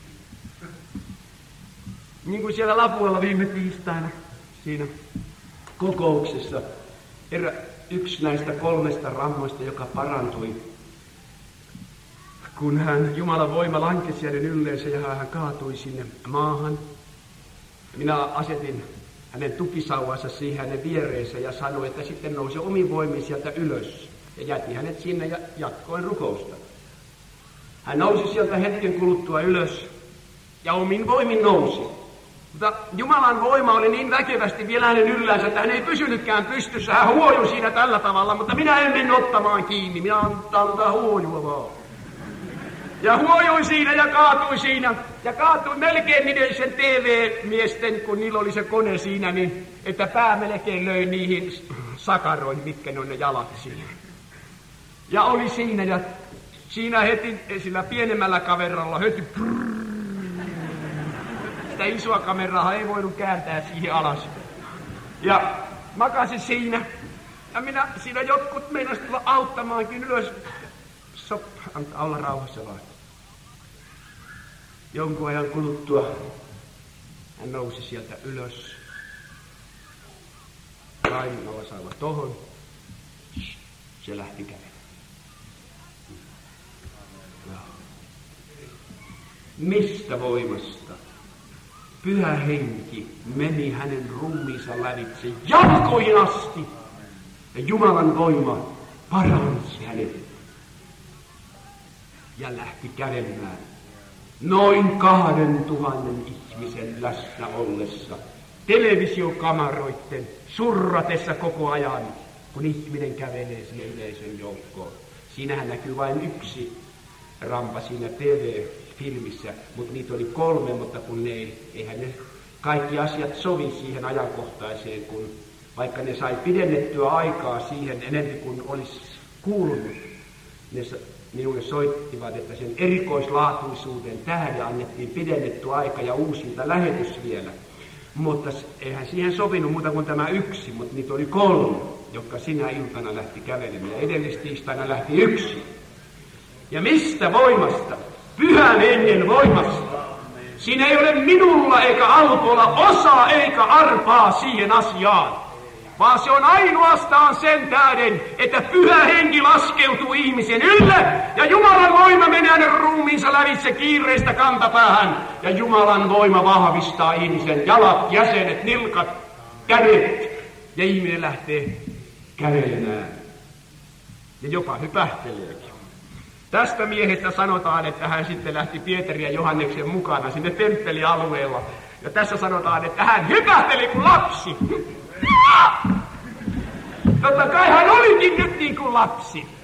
Niin kuin siellä Lapualla viime tiistaina siinä kokouksessa erä, yksi näistä kolmesta rammoista, joka parantui, kun hän, Jumalan voima lankesi hänen ylleensä ja hän kaatui sinne maahan. Minä asetin hänen tukisauvansa siihen hänen viereensä ja sanoin, että sitten nousi omin voimin sieltä ylös. Ja jätin hänet sinne ja jatkoin rukousta. Hän nousi sieltä hetken kuluttua ylös ja omin voimin nousi. Mutta Jumalan voima oli niin väkevästi vielä hänen yllänsä, että hän ei pysynytkään pystyssä. Hän huojui siinä tällä tavalla, mutta minä en mennyt ottamaan kiinni. Minä antaa huojua vaan. Ja huojui siinä ja kaatui siinä. Ja kaatui melkein niiden sen T V-miesten, kun niillä oli se kone siinä, niin että pää melkein löi niihin sakaroihin, mitkä ne on ne jalat siinä. Ja oli siinä ja siinä heti sillä pienemmällä kaveralla heti prrrr. Sitä isoa kameraa ei voinut kääntää siihen alas. Ja makasin siinä. Ja minä siinä jotkut meinasivat tulla auttamaankin ylös. Sop, antaa olla rauhassa vaan. Jonkun ajan kuluttua hän nousi sielta ylös. Kainalla saiva tohon. Se lähti kävelemään. Mistä voimasta? Pyhä henki meni hänen ruumiinsa lävitse jalkoihin asti. Ja Jumalan voima paransi hänet. Ja lähti kävelemään noin kahden tuhannen ihmisen läsnä ollessa. Televisiokamaroitten surratessa koko ajan, kun ihminen kävelee sinne yleisön joukkoon. Siinähän näkyy vain yksi rampa siinä T V-filmissä, mutta niitä oli kolme, mutta kun ne ei, eihän ne kaikki asiat sovi siihen ajankohtaiseen, kun vaikka ne sai pidennettyä aikaa siihen enemmän kuin olisi kuulunut. Ne minulle soittivat, että sen erikoislaatuisuuden tähden annettiin pidennetty aika ja uusinta lähetys vielä. Mutta eihän siihen sopinut muuta kuin tämä yksi, mutta niitä oli kolme, jotka sinä iltana lähti kävelemään. Ja edellistiistaina lähti yksi. Ja mistä voimasta? Pyhän hengen voimasta. Siinä ei ole minulla eikä Alpolla osaa eikä arpaa siihen asiaan. Vaan se on ainoastaan sen tähden, että pyhä henki laskeutuu ihmisen ylle ja Jumalan voima menee hänen ruumiinsa lävitse kiireistä kantapäähän. Ja Jumalan voima vahvistaa ihmisen jalat, jäsenet, nilkat, kädet ja ihminen lähtee kävelemään. Ja jopa hypähteleekin. Tästä miehestä sanotaan, että hän sitten lähti Pietarin ja Johanneksen mukana sinne temppelialueella. Ja tässä sanotaan, että hän hypähteli kuin lapsi. Totta kai hän olikin nyt niin kuin lapsi.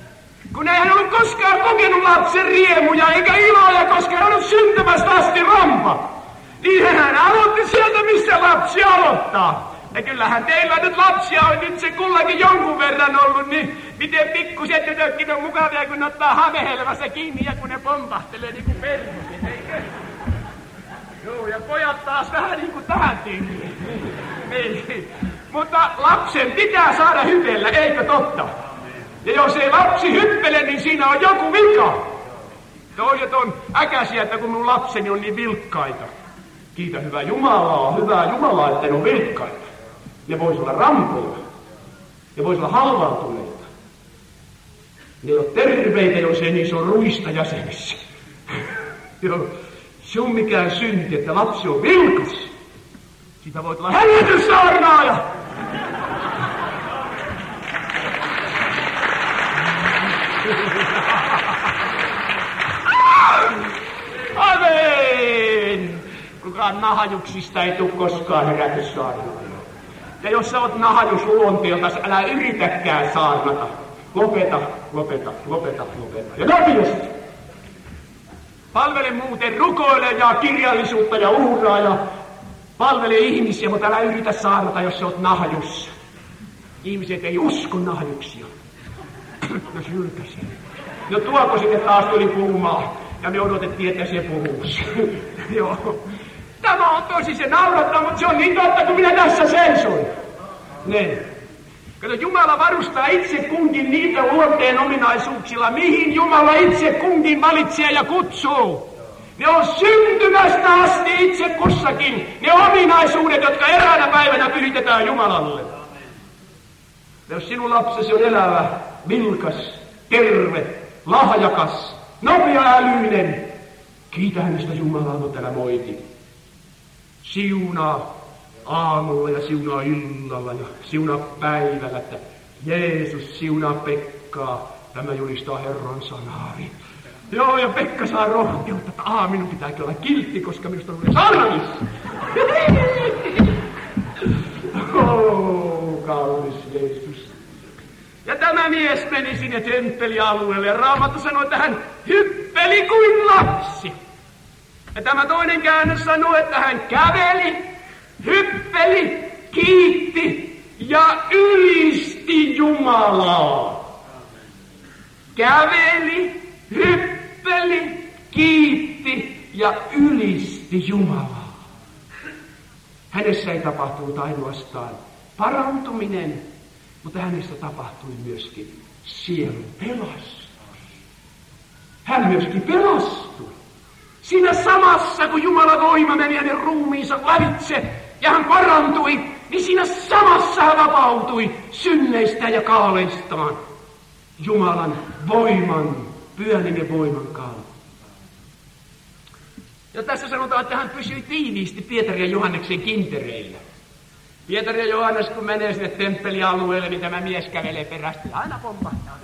kun ei hän ollut koskaan kokenut lapsen riemuja eikä iloja, koska hän ollut syntymästä asti rampa. Niin hän aloitti sieltä, missä lapsi aloittaa. Ja kyllähän teillä nyt lapsia on nyt se kullakin jonkun verran ollut, niin miten pikkuset tytötkin on mukavia, kun ne ottaa hamehelvassa kiinni ja kun ne pompahtelee niin kuin perhoset, eikö? Joo, ja pojat taas vähän niin kuin tähän tyyliin. Niin. Mutta lapsen pitää saada hypellä, eikö totta? Ja jos ei lapsi hyppele, niin siinä on joku vika. Toiset on äkäisiä, että kun mun lapseni on niin vilkkaita. Kiitä hyvää Jumalaa, hyvää Jumalaa, että ne on vilkkaita. Ne vois olla rampoja. Ne vois olla halvautuneita. Ne on terveitä, jos ei niissä on ruista jäsenissä. Joo, se on mikään synti, että lapsi on vilkas. Siitä voi tulla hengityssaarnaaja. Amen! Kukaan nahajuksista ei tule koskaan herätyssaarnaaja. Ja jos sä oot nahajus luonteeltas, älä yritäkään saarnata. Lopeta, lopeta, lopeta, lopeta. Ja nopeasti! Palvele muuten, rukoile ja kirjallisuutta ja uhraa ja palvele ihmisiä, mutta älä yritä saarnata, jos sä oot nahajus. Ihmiset ei usko nahajuksia. No sylkäsi. No tuoko sitten taas tuli puhumaan ja me odotettiin, että se puhuisi. Joo. Tämä on tosi se naurattaa, mutta se on niin totta, kun minä tässä seisoin. Ne. Kato, Jumala varustaa itse kunkin niitä luonteen ominaisuuksilla, mihin Jumala itse kunkin valitsee ja kutsuu. Ne on syntymästä asti itse kussakin, ne ominaisuudet, jotka eräänä päivänä pyhitetään Jumalalle. Ja jos sinun lapsesi on elävä, vilkas, terve, lahjakas, nopea-älyinen, kiitä hänestä Jumalaa, mutta älä moiti. Siunaa aamulla ja siunaa illalla ja siunaa päivällä, että Jeesus siunaa Pekkaa, tämä julistaa Herran sanaa. Joo, ja Pekka saa rohkeutta, että aa, minun pitääkin olla kiltti, koska minusta on saarnamissa. Oh, kaunis Jeesus. Ja tämä mies meni sinne temppelialueelle ja Raamattu sanoi, että hän hyppeli kuin lapsi. Ja tämä toinen käännös sanoi, että hän käveli, hyppeli, kiitti ja ylisti Jumalaa. Käveli, hyppeli, kiitti ja ylisti Jumalaa. Hänessä ei tapahtunut ainoastaan parantuminen, mutta hänessä tapahtui myöskin sielun pelastus. Hän myöskin pelastui. Siinä samassa, kun Jumalan voima meni hänen ruumiinsa lävitse ja hän parantui, niin siinä samassa hän vapautui synneistä ja kaaleistaan Jumalan voiman, pyhänen voiman kautta. Ja tässä sanotaan, että hän pysyi tiiviisti Pietarin ja Johanneksen kintereillä. Pietari ja Johannes, kun menee sinne temppelialueelle, niin tämä mies kävelee perästä ja aina pompahtaa.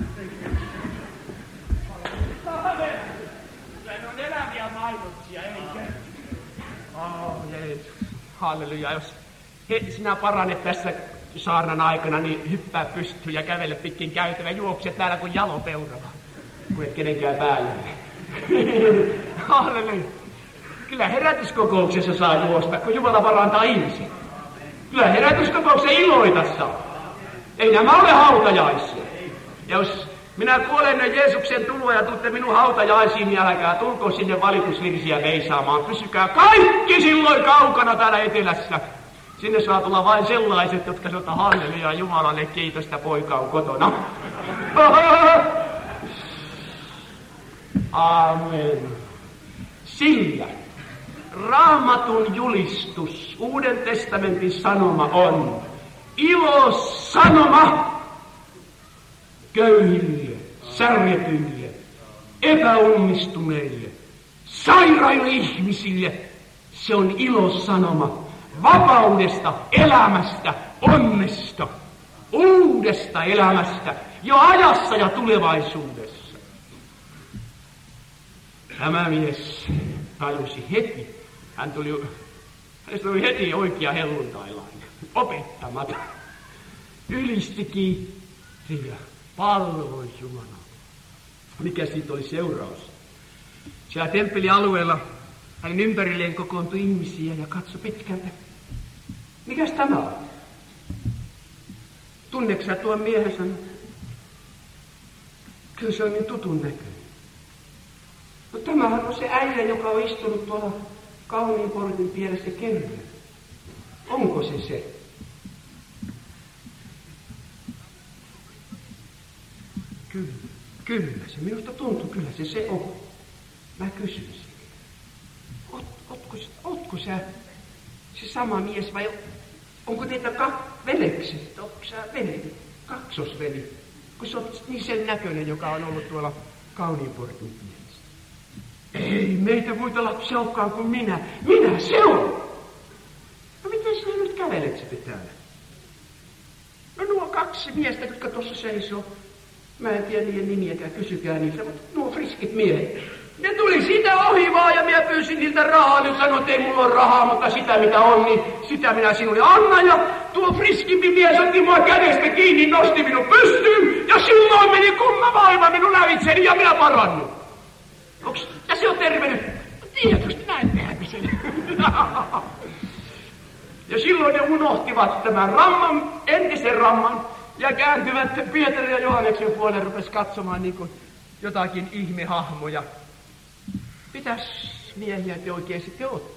Ne on eläviä mainoksia, eikö? Oh, Jeesus. Halleluja. Jos he, sinä paranet tässä saarnan aikana, niin hyppää pystyyn ja kävele pitkin käytävä. Juokse täällä kuin jalopeurava, kun et kenenkään päälle. Halleluja. Kyllä herätyskokouksessa saa juosta, kun Jumala parantaa ihmisiä. Kyllä herätyskokouksen iloita saa. Ei nämä ole hautajaisia. Ja jos minä kuolen Jeesuksen tuloa ja tuutte minun hautajaisiin, niin älkää tulko sinne valitusvirsiä veisaamaan. Pysykää kaikki silloin kaukana täällä etelässä. Sinne saa tulla vain sellaiset, jotka sanotaan halleluja Jumalalle, kiitosta, poika on kotona. Amen. Sillä Raamatun julistus, Uuden testamentin sanoma on ilosanoma köyhille, särjetyille, epäonnistuneille, sairaille ihmisille. Se on ilosanoma vapaudesta, elämästä, onnesta, uudesta elämästä jo ajassa ja tulevaisuudessa. Tämä mies tajusi heti. Hän tuli, hänestä tuli heti oikea helluntailainen, opettamaton. Ylisti, kiitti ja palvoi Jumalaa. Mikä siitä oli seuraus? Siellä temppelialueella hänen ympärilleen kokoontui ihmisiä ja katsoi pitkältä. Mikäs tämä on? Tunneeko sä tuon miehen? Sanoi. Kyllä se on niin tutun näköinen. No tämähän on se äijä, joka on istunut tuolla kauniin portin pielessä kerran. Onko se se? Kyllä, kyllä se minusta tuntuu, kyllä se se on. Mä kysyn sitä. Ot, otko, otko sä se sama mies vai onko teitä kak velekset? Onko sä veli, kaksosveli? Kun sä oot niin sen näköinen, joka on ollut tuolla kauniin portin pielessä. Ei meitä muita lapsia olekaan kuin minä. Minä se on! No miten sinä nyt kävelet sitten täällä? No nuo kaksi miestä, jotka tuossa seisoo. Mä en tiedä niiden nimiäkään, kysykää niiltä, mutta nuo friskit miehet. Ne tuli siitä ohi vaan ja minä pyysin niiltä rahaa. Nyt sanoin, että ei mulla ole rahaa, mutta sitä mitä on, niin sitä minä sinulle annan. Ja tuo friskimpi mies otti mua kädestä kiinni, nosti minun pystyyn. Ja silloin meni kumma vaiva minun lävitseni ja minä parannut. Onks, ja se on terve nyt? Tietysti näin tehdä sen. Ja silloin ne unohtivat tämän ramman, entisen ramman. Ja kääntyvät Pietarin ja Johanneksen puolelle, rupesi katsomaan niin kuin jotakin ihmehahmoja. Mitäs miehiä te oikein sitten ootte?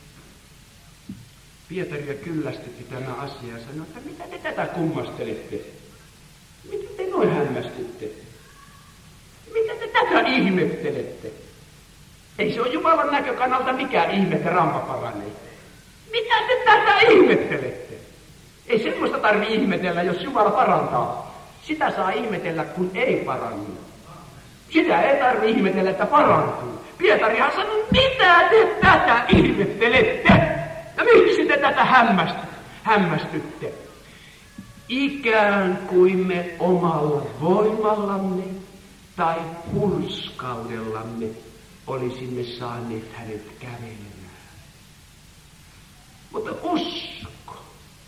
Pietaria kyllästytti tämä asia ja sanoi, että mitä te tätä kummastelette? Mitä te noin hämmästytte? Mitä te tätä ihmettelette? Ei se ole Jumalan näkökannalta mikään ihme, että rampa paranee. Mitä te tätä ihmettelette? Ei semmoista tarvitse ihmetellä, jos Jumala parantaa. Sitä saa ihmetellä, kun ei parannu. Sitä ei tarvitse ihmetellä, että parantuu. Pietarihan sanoi, mitä te tätä ihmettelette? Ja miksi te tätä hämmästytte? Ikään kuin me omalla voimallamme tai hurskaudellamme olisimme saaneet hänet kävelemään. Mutta usko,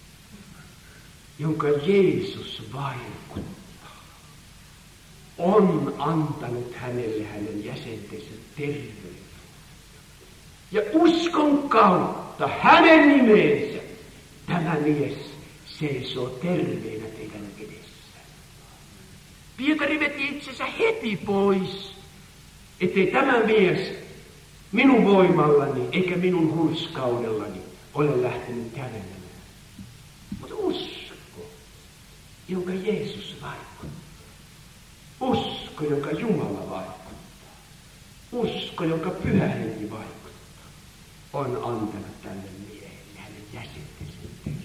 jonka Jeesus vaikuttaa, on antanut hänelle hänen jäsentensä terveyden. Ja uskon kautta hänen nimeensä tämä mies seisoo terveenä teidän edessä. Pietari veti itsensä heti pois, ettei tämä mies minun voimallani eikä minun hurskaudellani ole lähtenyt kävelemään. Mutta usko, jonka Jeesus vaikuttaa. Usko, jonka Jumala vaikuttaa. Usko, jonka Pyhä Henki vaikuttaa. On antanut tälle miehelle hänen jäsentensä terveyden.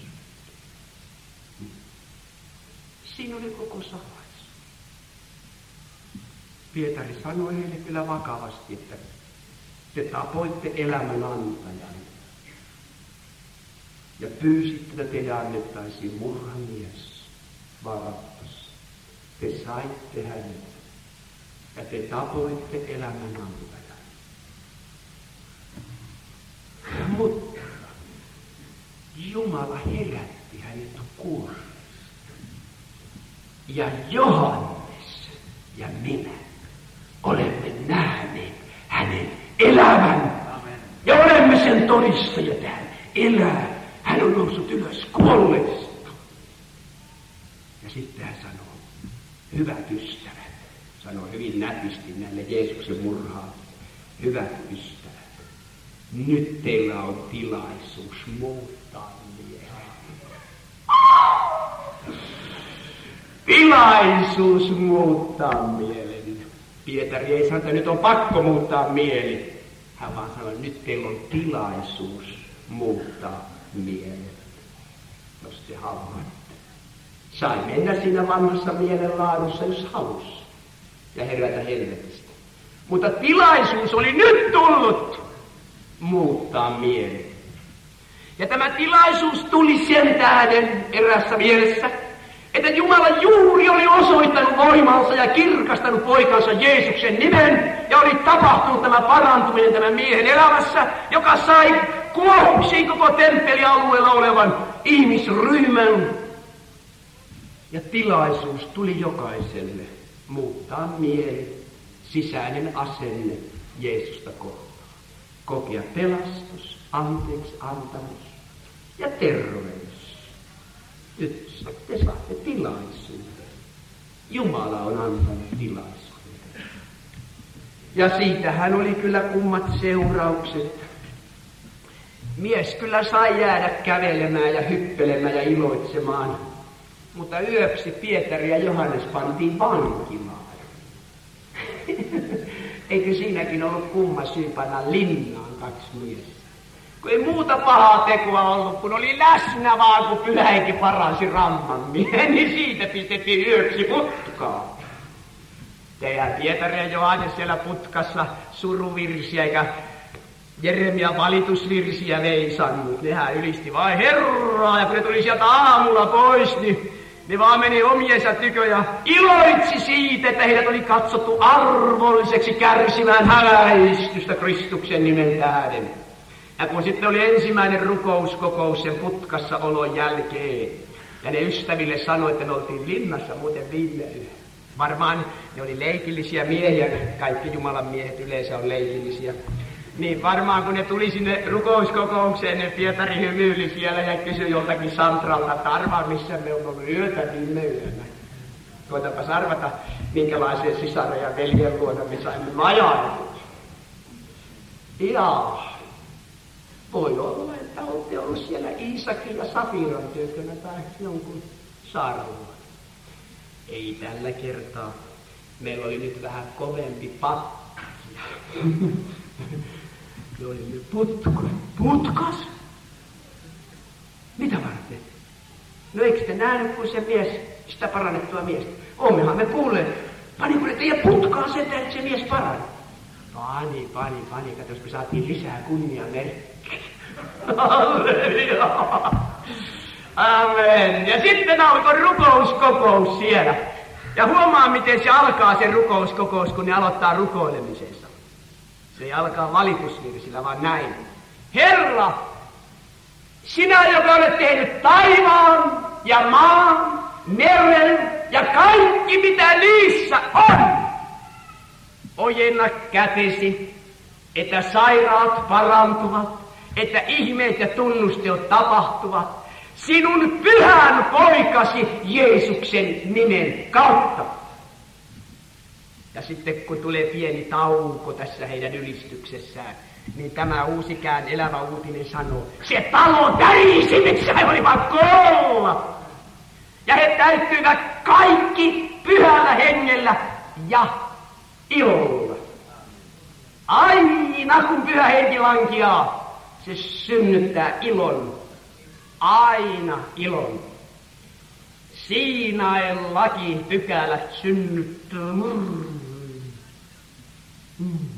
Siinä oli koko salaisuus. Pietari sanoi heille kyllä vakavasti, että te tapoitte elämän antajan ja pyysitte, että teille annettaisiin murhamies varappasi. Te saitte hänet ja te tapoitte elämän antajan. Mutta Jumala herätti hänet kuolleista. Ja Johannes ja minä olemme nähneet hänen elämän. Ja olemme sen todistajia täällä. Elää. Hän on noussut ylös kuolleista. Ja sitten hän sanoo, hyvät ystävät, sanoo hyvin nätisti näille Jeesuksen murhaan, hyvät ystävät, nyt teillä on tilaisuus muuttaa mielen. Tilaisuus muuttaa mielen. Pietari ei sano, että nyt on pakko muuttaa mieli. Hän vaan sanoi, että nyt teillä on tilaisuus muuttaa mielen. Jos te haluatte. Sai mennä siinä vanhassa mielenlaadussa, jos halusi. Ja herätä helvetistä. Mutta tilaisuus oli nyt tullut muuttaa mieli. Ja tämä tilaisuus tuli sen tähden erässä mielessä, että Jumala juuri oli osoittanut voimansa ja kirkastanut poikansa Jeesuksen nimen, ja oli tapahtunut tämä parantuminen tämän miehen elämässä, joka sai kuohuksiin koko temppelialueella olevan ihmisryhmän. Ja tilaisuus tuli jokaiselle muuttaa mieli sisäinen asenne Jeesusta kohtaan. Kokea pelastus, anteeksi antamus ja terveys. Nyt te saatte tilaisuuden. Jumala on antanut tilaisuuden. Ja siitähän oli kyllä kummat seuraukset. Mies kyllä sai jäädä kävelemään ja hyppelemään ja iloitsemaan, mutta yöksi Pietari ja Johannes pantiin vankilaan. Eikö siinäkin ollut kumma syy panna linnaan kaksi miestä? Kun ei muuta pahaa tekoa ollut, kun oli läsnä vaan, kun Pyhä Henki paransi ramman miehen, niin siitä pistettiin yöksi putkaan. Teidän Pietari ja Johannes siellä putkassa suruvirsiä eikä Jeremia valitusvirsiä veisannut. Nehän ylisti vain Herraa, ja kun ne tuli sieltä aamulla pois, niin ne vaan meni omiensa tykö ja iloitsi siitä, että heidät oli katsottu arvolliseksi kärsimään häväistystä Kristuksen nimen tähden. Ja kun sitten oli ensimmäinen rukouskokous sen putkassa olon jälkeen, ja ne ystäville sanoi, että me oltiin linnassa muuten viime yö. Varmaan ne oli leikillisiä miehiä, kaikki Jumalan miehet yleensä on leikillisiä. Niin varmaan kun ne tuli sinne rukouskokoukseen, ne Pietari hymyili siellä ja kysyi joltakin Santralta, että arvaa missä me on ollut yötä viime yönä. Tuotapas arvata, minkälaiseen sisaren ja veljen luona me saimme majailla. Ja voi olla, että olette ollut siellä Iisakin ja Safiran tykönä tai jonkun saaralla. Ei tällä kertaa. Meillä oli nyt vähän kovempi pakki. Me olimme putkas. Putkas? Mitä varten? No eikö te nähnyt, kun se mies, sitä parannettua miestä? Oommehan me kuulleet. Paniko ne teidän putkaan sen, että se mies parani? Pani, pani, pani. Katos, kun saatiin lisää kunniamerkkiä. Halleluja. Amen. Ja sitten alkoi rukouskokous siellä. Ja huomaa, miten se alkaa se rukouskokous, kun ne aloittaa rukoilemisensa. Se ei alkaa valitusvirsillä, vaan näin. Herra, sinä, joka olet tehnyt taivaan ja maan, meren ja kaikki, mitä niissä on, ojenna kätesi, että sairaat parantuvat, että ihmeet ja tunnusteot tapahtuvat sinun pyhän poikasi Jeesuksen nimen kautta. Ja sitten kun tulee pieni tauko tässä heidän ylistyksessään, niin tämä uusikään elävä uutinen sanoo, se talo tärisi, missä he olivat koolla. Ja he täyttyivät kaikki pyhällä hengellä ja ilolla. Aina kun Pyhä Henki lankeaa, se synnyttää ilon. Aina ilon. Siinain laki pykälät synnyttää murrin. Mm.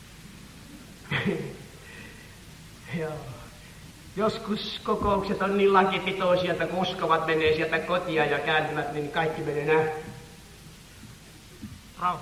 Joo. Joskus kokoukset on niin lakipitoisia, että kun uskovat menee sieltä kotia ja kääntyvät, niin kaikki menee näin. Rau.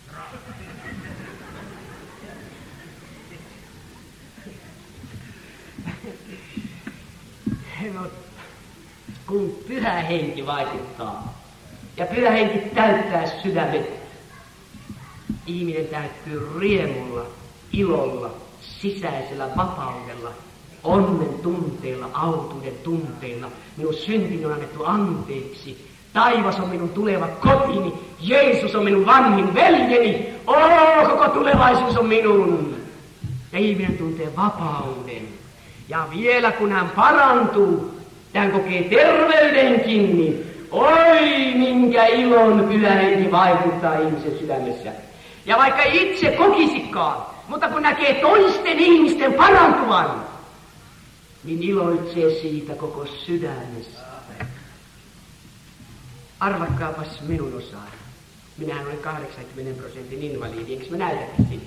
No, kun Pyhä Henki vaikuttaa ja Pyhä Henki täyttää sydämet, ihminen täyttyy riemulla, ilolla, sisäisellä vapaudella, onnen tunteella, autuuden tunteella. Minun syntini on annettu anteeksi. Taivas on minun tuleva kotini. Jeesus on minun vanhin veljeni. Oo, koko tulevaisuus on minun. Ja ihminen tuntee vapauden. Ja vielä kun hän parantuu, hän kokee terveydenkin, niin oi minkä ilon Pyhä Henki vaikuttaa ihmisen sydämessä. Ja vaikka itse kokisikaan, mutta kun näkee toisten ihmisten parantuvan, niin iloitsee siitä koko sydämessä. Arvakkaapas minun osaani. Minähän olen kahdeksankymmentä prosentin invalidi, eikö mä näytäkin siitä?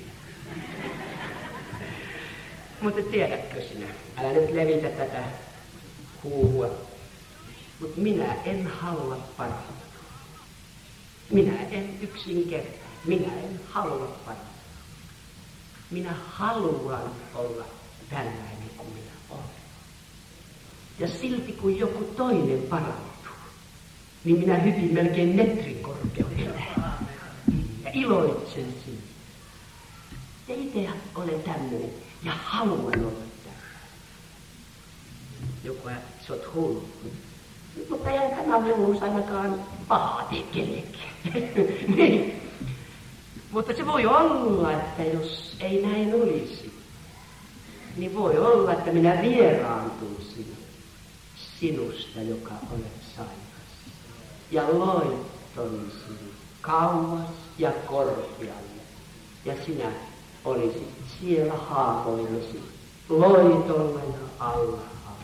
Mutta tiedätkö sinä, älä nyt levitä tätä huuhua, mutta minä en halua parantua. Minä en yksinkertaisesti, minä en halua parantua. Minä haluan olla tällainen kuin minä olen. Ja silti kun joku toinen parantuu, niin minä hypin melkein metrin korkeudelle ja iloitsen siitä. ja itse olen tämmöinen ja haluan olla tämmöinen. Joku ajattelee, että sä oot hullu. Mutta eihän tämä hulluus ainakaan pahaa tee kellekään. Niin. Mutta se voi olla, että jos ei näin olisi, niin voi olla, että minä vieraantuisin sinusta, joka olet sairas. Ja loittoisin kauas ja korkealle. Ja sinä olisit siellä haavoillesi loitollena alla alla.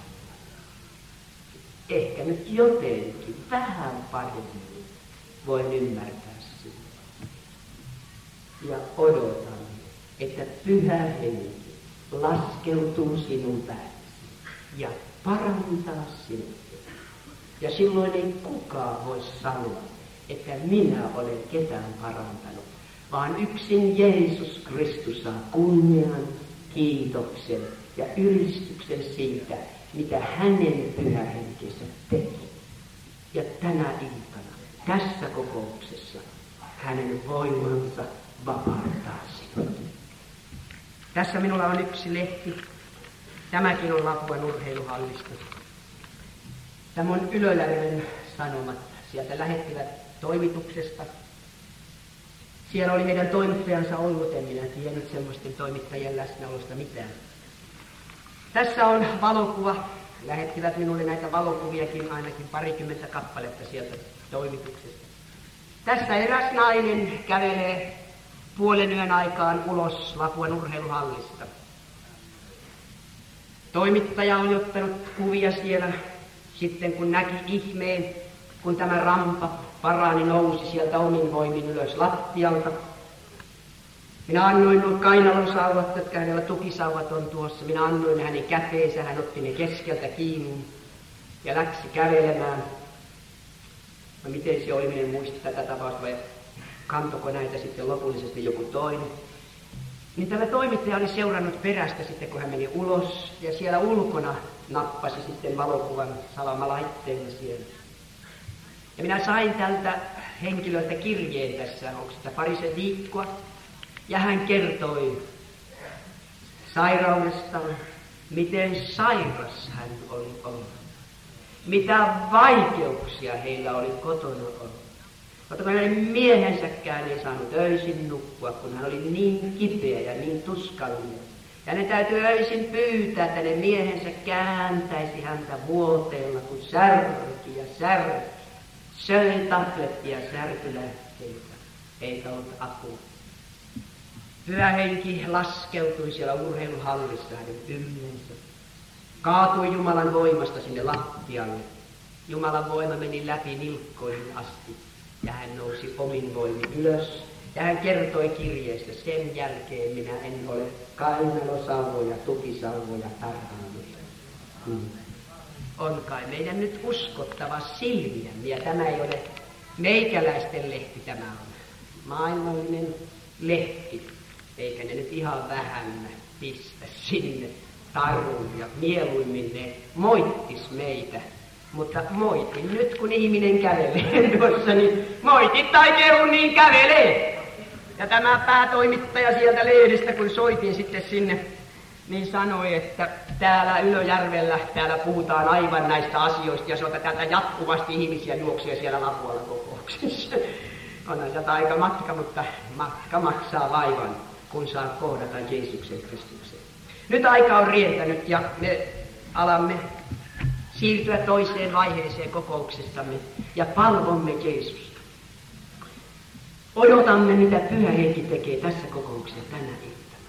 Ehkä nyt jotenkin vähän paremmin voin ymmärtää sinua. Ja odotan, että Pyhä Henki laskeutuu sinun pääsi ja parantaa sinut. Ja silloin ei kukaan voi sanoa, että minä olen ketään parantanut, vaan yksin Jeesus Kristus saa kunnian, kiitoksen ja ylistyksen siitä, mitä hänen Pyhä Henkensä teki. Ja tänä iltana, tässä kokouksessa, hänen voimansa vapauttaa sinut. Tässä minulla on yksi lehti. Tämäkin on Lapuan urheiluhallista. Tämä on Ylöjärven Sanomat. Sieltä lähettivät toimituksesta. Siellä oli meidän toimittajansa ollut, en minä tiennyt semmoisten toimittajien läsnäolosta mitään. Tässä on valokuva. Lähettivät minulle näitä valokuviakin ainakin parikymmentä kappaletta sieltä toimituksesta. Tässä eräs nainen kävelee puolen yön aikaan ulos Lapuan urheiluhallista. Toimittaja oli ottanut kuvia siellä sitten, kun näki ihmeen, kun tämä rampa parani nousi sieltä omin voimin ylös lattialta. Minä annoin nuo kainalosauvat, jotka hänellä tukisauvat on tuossa. Minä annoin hänen käteensä, hän otti ne keskeltä kiinni ja läksi kävelemään. No miten se oli, minä en muista tätä tapausta, vai kantoko näitä sitten lopullisesti joku toinen. Niin tämä toimittaja oli seurannut perästä sitten, kun hän meni ulos, ja siellä ulkona nappasi sitten valokuvan salamalaitteella siellä. Ja minä sain tältä henkilöltä kirjeen tässä, onko sitä parisen viikkoa, ja hän kertoi sairaudestaan, miten sairas hän oli ollut, mitä vaikeuksia heillä oli kotona ollut. Mutta kun hänen miehensäkään ei saanut öisin nukkua, kun hän oli niin kipeä ja niin tuskallinen. Ja hänen täytyy öisin pyytää, että ne miehensä kääntäisi häntä vuoteella, kun särki ja särki. Söi tablettia ja särkylähteitä, eikä ollut apua. Pyhä Henki laskeutui siellä urheiluhallissa hänen yllensä. Kaatui Jumalan voimasta sinne lattialle. Jumalan voima meni läpi nilkkoihin asti. Ja hän nousi omin voimin ylös. Ja hän kertoi kirjeestä, sen jälkeen minä en ole kainalosauvoja, tukisauvoja tarvinnut. Hmm. On kai meidän nyt uskottava silmiämme, ja tämä ei ole meikäläisten lehti, tämä on maailmallinen lehti. Eikä ne nyt ihan vähän pistä sinne taruun, ja mieluimmin ne moittis meitä. Mutta moitin nyt, kun ihminen kävelee tuossa, niin moitit tai kehun, niin kävelee. Ja tämä päätoimittaja sieltä lehdestä, kun soitin sitten sinne, niin sanoi, että täällä Ylöjärvellä, täällä puhutaan aivan näistä asioista, ja se on täältä jatkuvasti ihmisiä juoksee siellä Lapualla kokouksessa. Onhan sieltä aika matka, mutta matka maksaa vaivan, kun saa kohdata Jeesuksen Kristuksen. Nyt aika on rientänyt, ja me alamme siirtyä toiseen vaiheeseen kokouksessamme ja palvomme Jeesusta. Odotamme, mitä Pyhä Henki tekee tässä kokouksessa tänä iltana.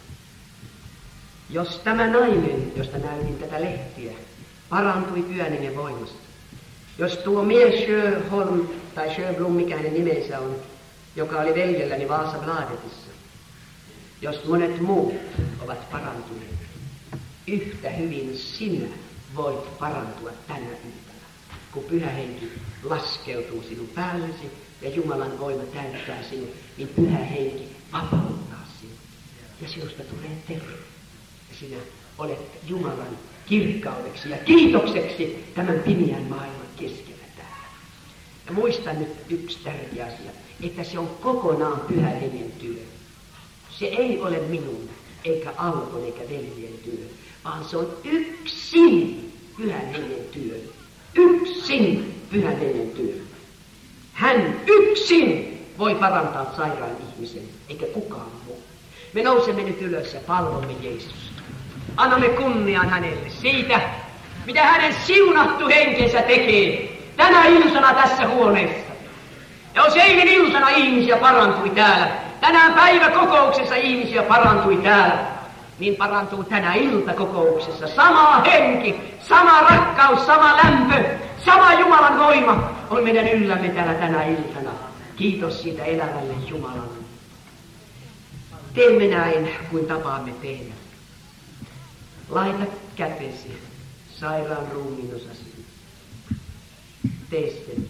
Jos tämä nainen, josta näytin tätä lehtiä, parantui Pyhän Hengen voimasta, jos tuo mies Sjöholm tai Sjöblom, mikä hänen nimensä on, joka oli veljelläni Vaasa Bladetissa, jos monet muut ovat parantuneet, yhtä hyvin sinä voit parantua tänä iltana, kun Pyhä Henki laskeutuu sinun päällesi ja Jumalan voima täyttää sinut, niin Pyhä Henki vapauttaa sinut. Ja sinusta tulee terve. Ja sinä olet Jumalan kirkkaudeksi ja kiitokseksi tämän pimeän maailman keskellä täällä. Ja muista nyt yksi tärkeä asia, että se on kokonaan Pyhän Hengen työ. Se ei ole minun, eikä Alkon, eikä veljen työ, vaan se on yksin Pyhän Hengen työ. Yksin Pyhän Hengen työ. Hän yksin voi parantaa sairaan ihmisen, eikä kukaan muu. Me nousemme nyt ylös ja palvomme Jeesusta. Annamme kunnian hänelle siitä, mitä hänen siunattu henkensä tekee tänä iltana tässä huoneessa. Ja jos eilen iltana ihmisiä parantui täällä, tänään päiväkokouksessa ihmisiä parantui täällä, niin parantuu tänä iltakokouksessa sama henki, sama rakkaus, sama lämpö, sama Jumalan voima on meidän yllämme täällä tänä iltana. Kiitos siitä elävälle Jumalalle. Teemme näin, kuin tapaamme tehdä. Laita kätesi sairaan ruumiin osasi. Tee sen.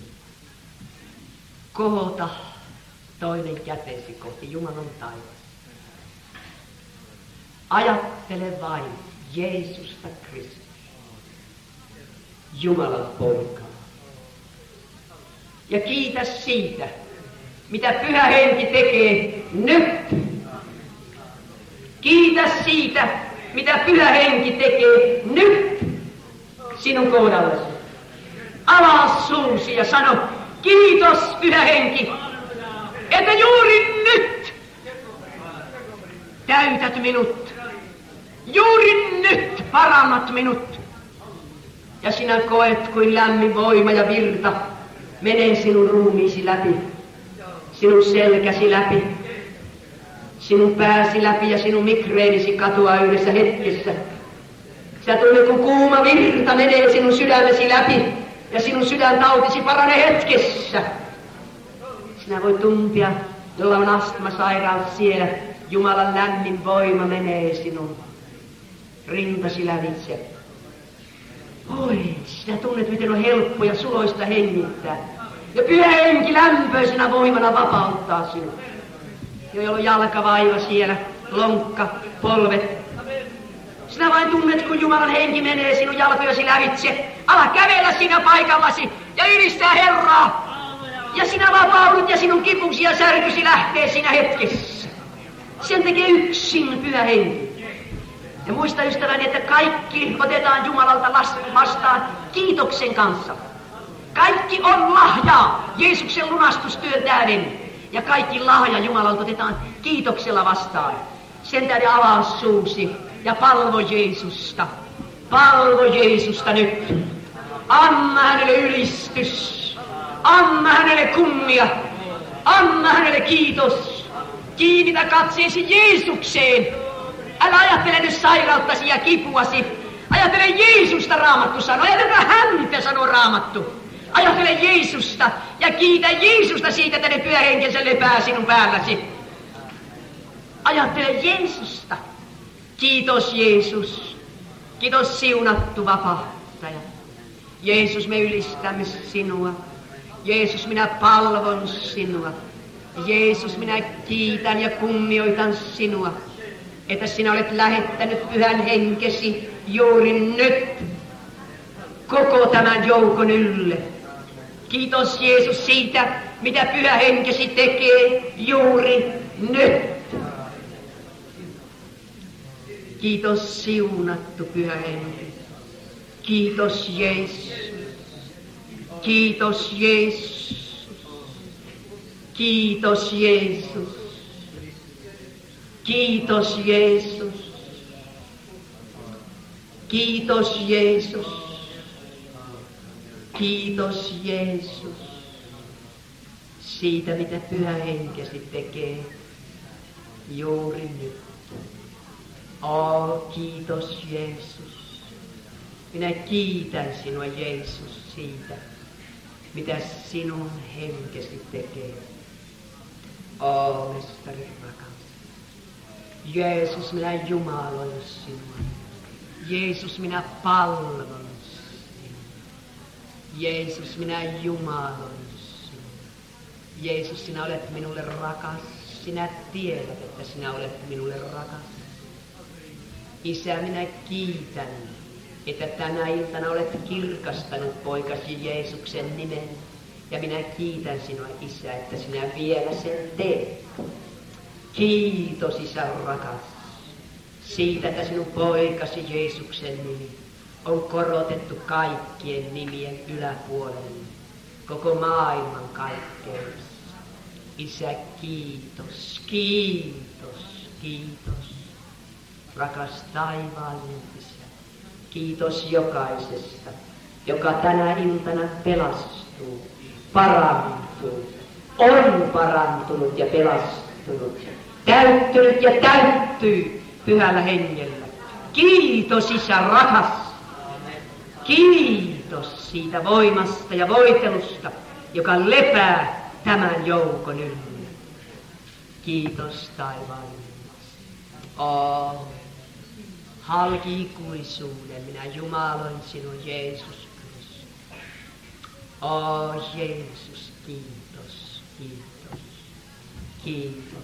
Kohota toinen kätesi kohti Jumalan taivasta. Ajattele vain Jeesusta Kristus, Jumalan poikaa. Ja kiitä siitä, mitä Pyhä Henki tekee nyt. Kiitä siitä, mitä Pyhä Henki tekee nyt sinun kohdallasi. Avaa suusi ja sano, kiitos Pyhä Henki, että juuri nyt täytät minut. Juuri nyt parannat minut. Ja sinä koet, kuin lämmin voima ja virta menee sinun ruumiisi läpi, sinun selkäsi läpi, sinun pääsi läpi ja sinun migreenisi katoaa yhdessä hetkessä. Sä tunnet, kun kuuma virta menee sinun sydämesi läpi ja sinun sydäntautisi paranee hetkessä. Sinä voit tuntea, jolla on astmasairaus siellä, Jumalan lämmin voima menee sinun rintasi lävitse. Oi, sinä tunnet, miten on helppo ja suloista hengittää. Ja Pyhä Henki lämpöisenä voimana vapauttaa sinut. Joilla on jalkavaiva siellä, lonkka, polvet. Sinä vain tunnet, kun Jumalan henki menee sinun jalkojasi lävitse. Ala kävellä siinä paikallasi ja ylistää Herraa. Ja sinä vapaudut ja sinun kipusi ja särkysi lähtee siinä hetkessä. Sen tekee yksin Pyhä Henki. Ja muista ystäväni, että kaikki otetaan Jumalalta vastaan kiitoksen kanssa. Kaikki on lahjaa Jeesuksen lunastustyön tähden. Ja kaikki lahja Jumalalta otetaan kiitoksella vastaan. Sen tähden avaa suusi ja palvo Jeesusta. Palvo Jeesusta nyt. Anna hänelle ylistys. Anna hänelle kunnia. Anna hänelle kiitos. Kiinnitä katseesi Jeesukseen. Älä ajattele nyt sairauttasi ja kipuasi. Ajattele Jeesusta, Raamattu sanoo. Ajattele häntä, sanoo Raamattu. Ajattele Jeesusta ja kiitä Jeesusta siitä, että ne Pyhä Henkensä lepää sinun päälläsi. Ajattele Jeesusta. Kiitos Jeesus. Kiitos siunattu vapahtaja. Jeesus, me ylistämme sinua. Jeesus, minä palvon sinua. Jeesus, minä kiitän ja kunnioitan sinua, että sinä olet lähettänyt Pyhän Henkesi juuri nyt koko tämän joukon ylle. Kiitos Jeesus siitä, mitä Pyhä Henkesi tekee juuri nyt. Kiitos siunattu Pyhä Henki. Kiitos Jeesus. Kiitos Jeesus. Kiitos Jeesus. Kiitos Jeesus. Kiitos Jeesus. Kiitos Jeesus. Siitä, mitä Pyhä Henkesi tekee juuri nyt. Oh, kiitos Jeesus. Minä kiitän sinua Jeesus siitä, mitä sinun henkesi tekee. Oh, mestari rakas. Jeesus, minä jumaloin sinua. Jeesus, minä palvon sinua. Jeesus, minä jumaloin sinua. Jeesus, sinä olet minulle rakas. Sinä tiedät, että sinä olet minulle rakas. Isä, minä kiitän, että tänä iltana olet kirkastanut poikasi Jeesuksen nimen. Ja minä kiitän sinua, Isä, että sinä vielä sen teet. Kiitos, Isä rakas, siitä, että sinun poikasi Jeesuksen nimi on korotettu kaikkien nimien yläpuolelle, koko maailman kaikkeus. Isä, kiitos, kiitos, kiitos. Rakas taivaallinen Isä, kiitos jokaisesta, joka tänä iltana pelastuu, parantuu, on parantunut ja pelastunut, täyttynyt ja täyttyy Pyhällä Hengellä. Kiitos, Isä rakas. Kiitos siitä voimasta ja voitelusta, joka lepää tämän joukon yllä. Kiitos taivaan. Oh, halki ikuisuuden minä jumaloin sinun Jeesus Kristus. Oh Jeesus, kiitos, kiitos, kiitos.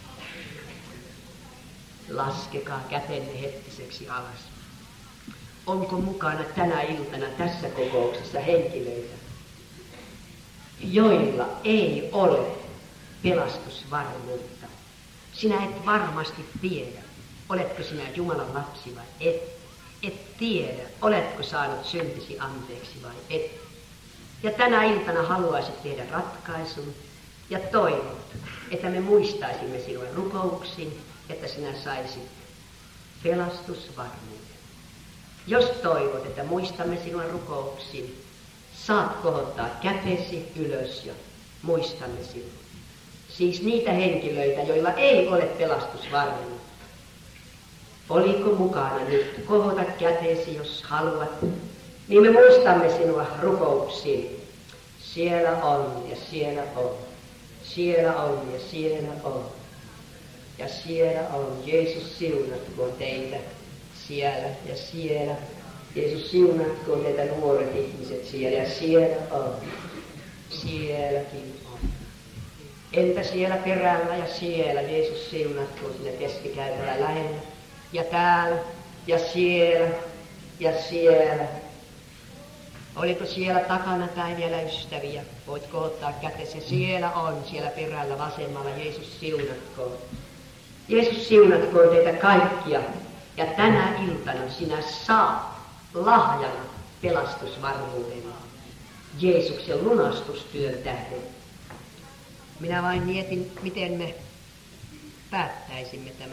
Laskekaa kätenne hetkiseksi alas. Onko mukana tänä iltana tässä kokouksessa henkilöitä, joilla ei ole pelastusvarmuutta? Sinä et varmasti tiedä, oletko sinä Jumalan lapsi vai et. Et tiedä, oletko saanut syntisi anteeksi vai et. Ja tänä iltana haluaisit tehdä ratkaisun ja toivot, että me muistaisimme sinua rukouksiin, että sinä saisit pelastusvarmuuden. Jos toivot, että muistamme sinua rukouksiin, saat kohottaa kätesi ylös ja muistamme sinua. Siis niitä henkilöitä, joilla ei ole pelastusvarmuutta. Oliko mukana nyt? Kohota kätesi, jos haluat. Niin me muistamme sinua rukouksiin. Siellä on ja siellä on. Siellä on ja siellä on. Ja siellä on. Jeesus siunatkoon teitä. Siellä ja siellä. Jeesus siunatkoon teitä nuoret ihmiset siellä ja siellä on. Sielläkin on. Entä siellä perällä ja siellä? Jeesus siunatkoon sinne keskikäytävä lähellä. Ja täällä ja siellä ja siellä. Oliko siellä takana tai vielä ystäviä? Voit kohottaa kätesi. Siellä on, siellä perällä vasemmalla. Jeesus siunatkoon. Jeesus siunatkoon teitä kaikkia. Ja tänä iltana sinä saat lahjana pelastusvarmuuden Jeesuksen lunastustyön tähden. Minä vain mietin, miten me päättäisimme tämän.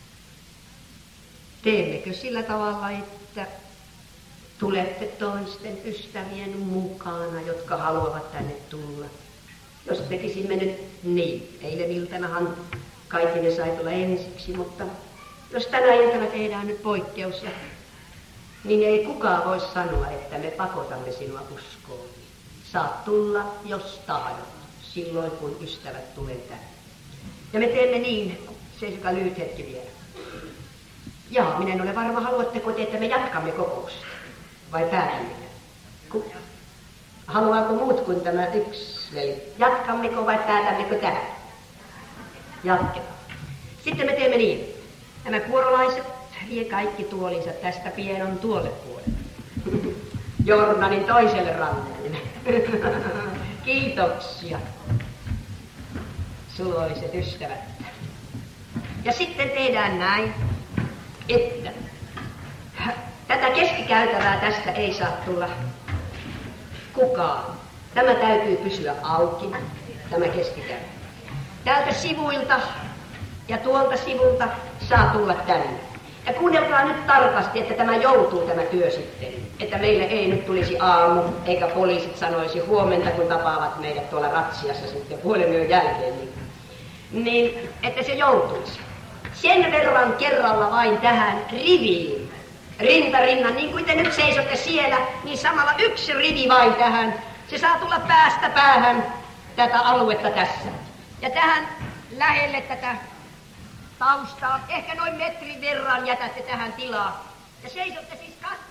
Teemmekö sillä tavalla, että tulette toisten ystävien mukana, jotka haluavat tänne tulla? Jos tekisimme nyt niin, eilen iltanahan kaikki ne sai tulla ensiksi, mutta jos tänä iltana tehdään nyt poikkeus, niin ei kukaan voi sanoa, että me pakotamme sinua uskoon. Saat tulla, jos tahdot, silloin kun ystävät tulee tänne. Ja me teemme niin, seisokaa lyhyt hetki vielä. Jaa, minä en ole varma, haluatteko te, että me jatkamme kokousta vai päätämme? Haluaako muut kuin tämä yksi veli? Jatkammeko vai päätämmekö tähän? Jatketaan. Sitten me teemme niin. Nämä kuorolaiset vie kaikki tuolinsa tästä pienon tuolle puolelle. Jordanin toiselle rannalle. Kiitoksia. Suloiset ystävät. Ja sitten tehdään näin, että tätä keskikäytävää tästä ei saa tulla kukaan. Tämä täytyy pysyä auki, tämä keskikäytävä. Täältä sivuilta ja tuolta sivulta saa tulla tänne. Ja kuunnelkaa nyt tarkasti, että tämä joutuu tämä työ sitten. Että meille ei nyt tulisi aamu, eikä poliisit sanoisi huomenta, kun tapaavat meidät tuolla ratsiassa sitten puolen yön jälkeen. Niin, niin että se joutuisi. Sen verran kerralla vain tähän riviin. Rinta rinnan, niin kuin te nyt seisotte siellä, niin samalla yksi rivi vain tähän. Se saa tulla päästä päähän tätä aluetta tässä. Ja tähän lähelle tätä taustaa, ehkä noin metrin verran jätätte tähän tilaa. Ja seisotte siis kas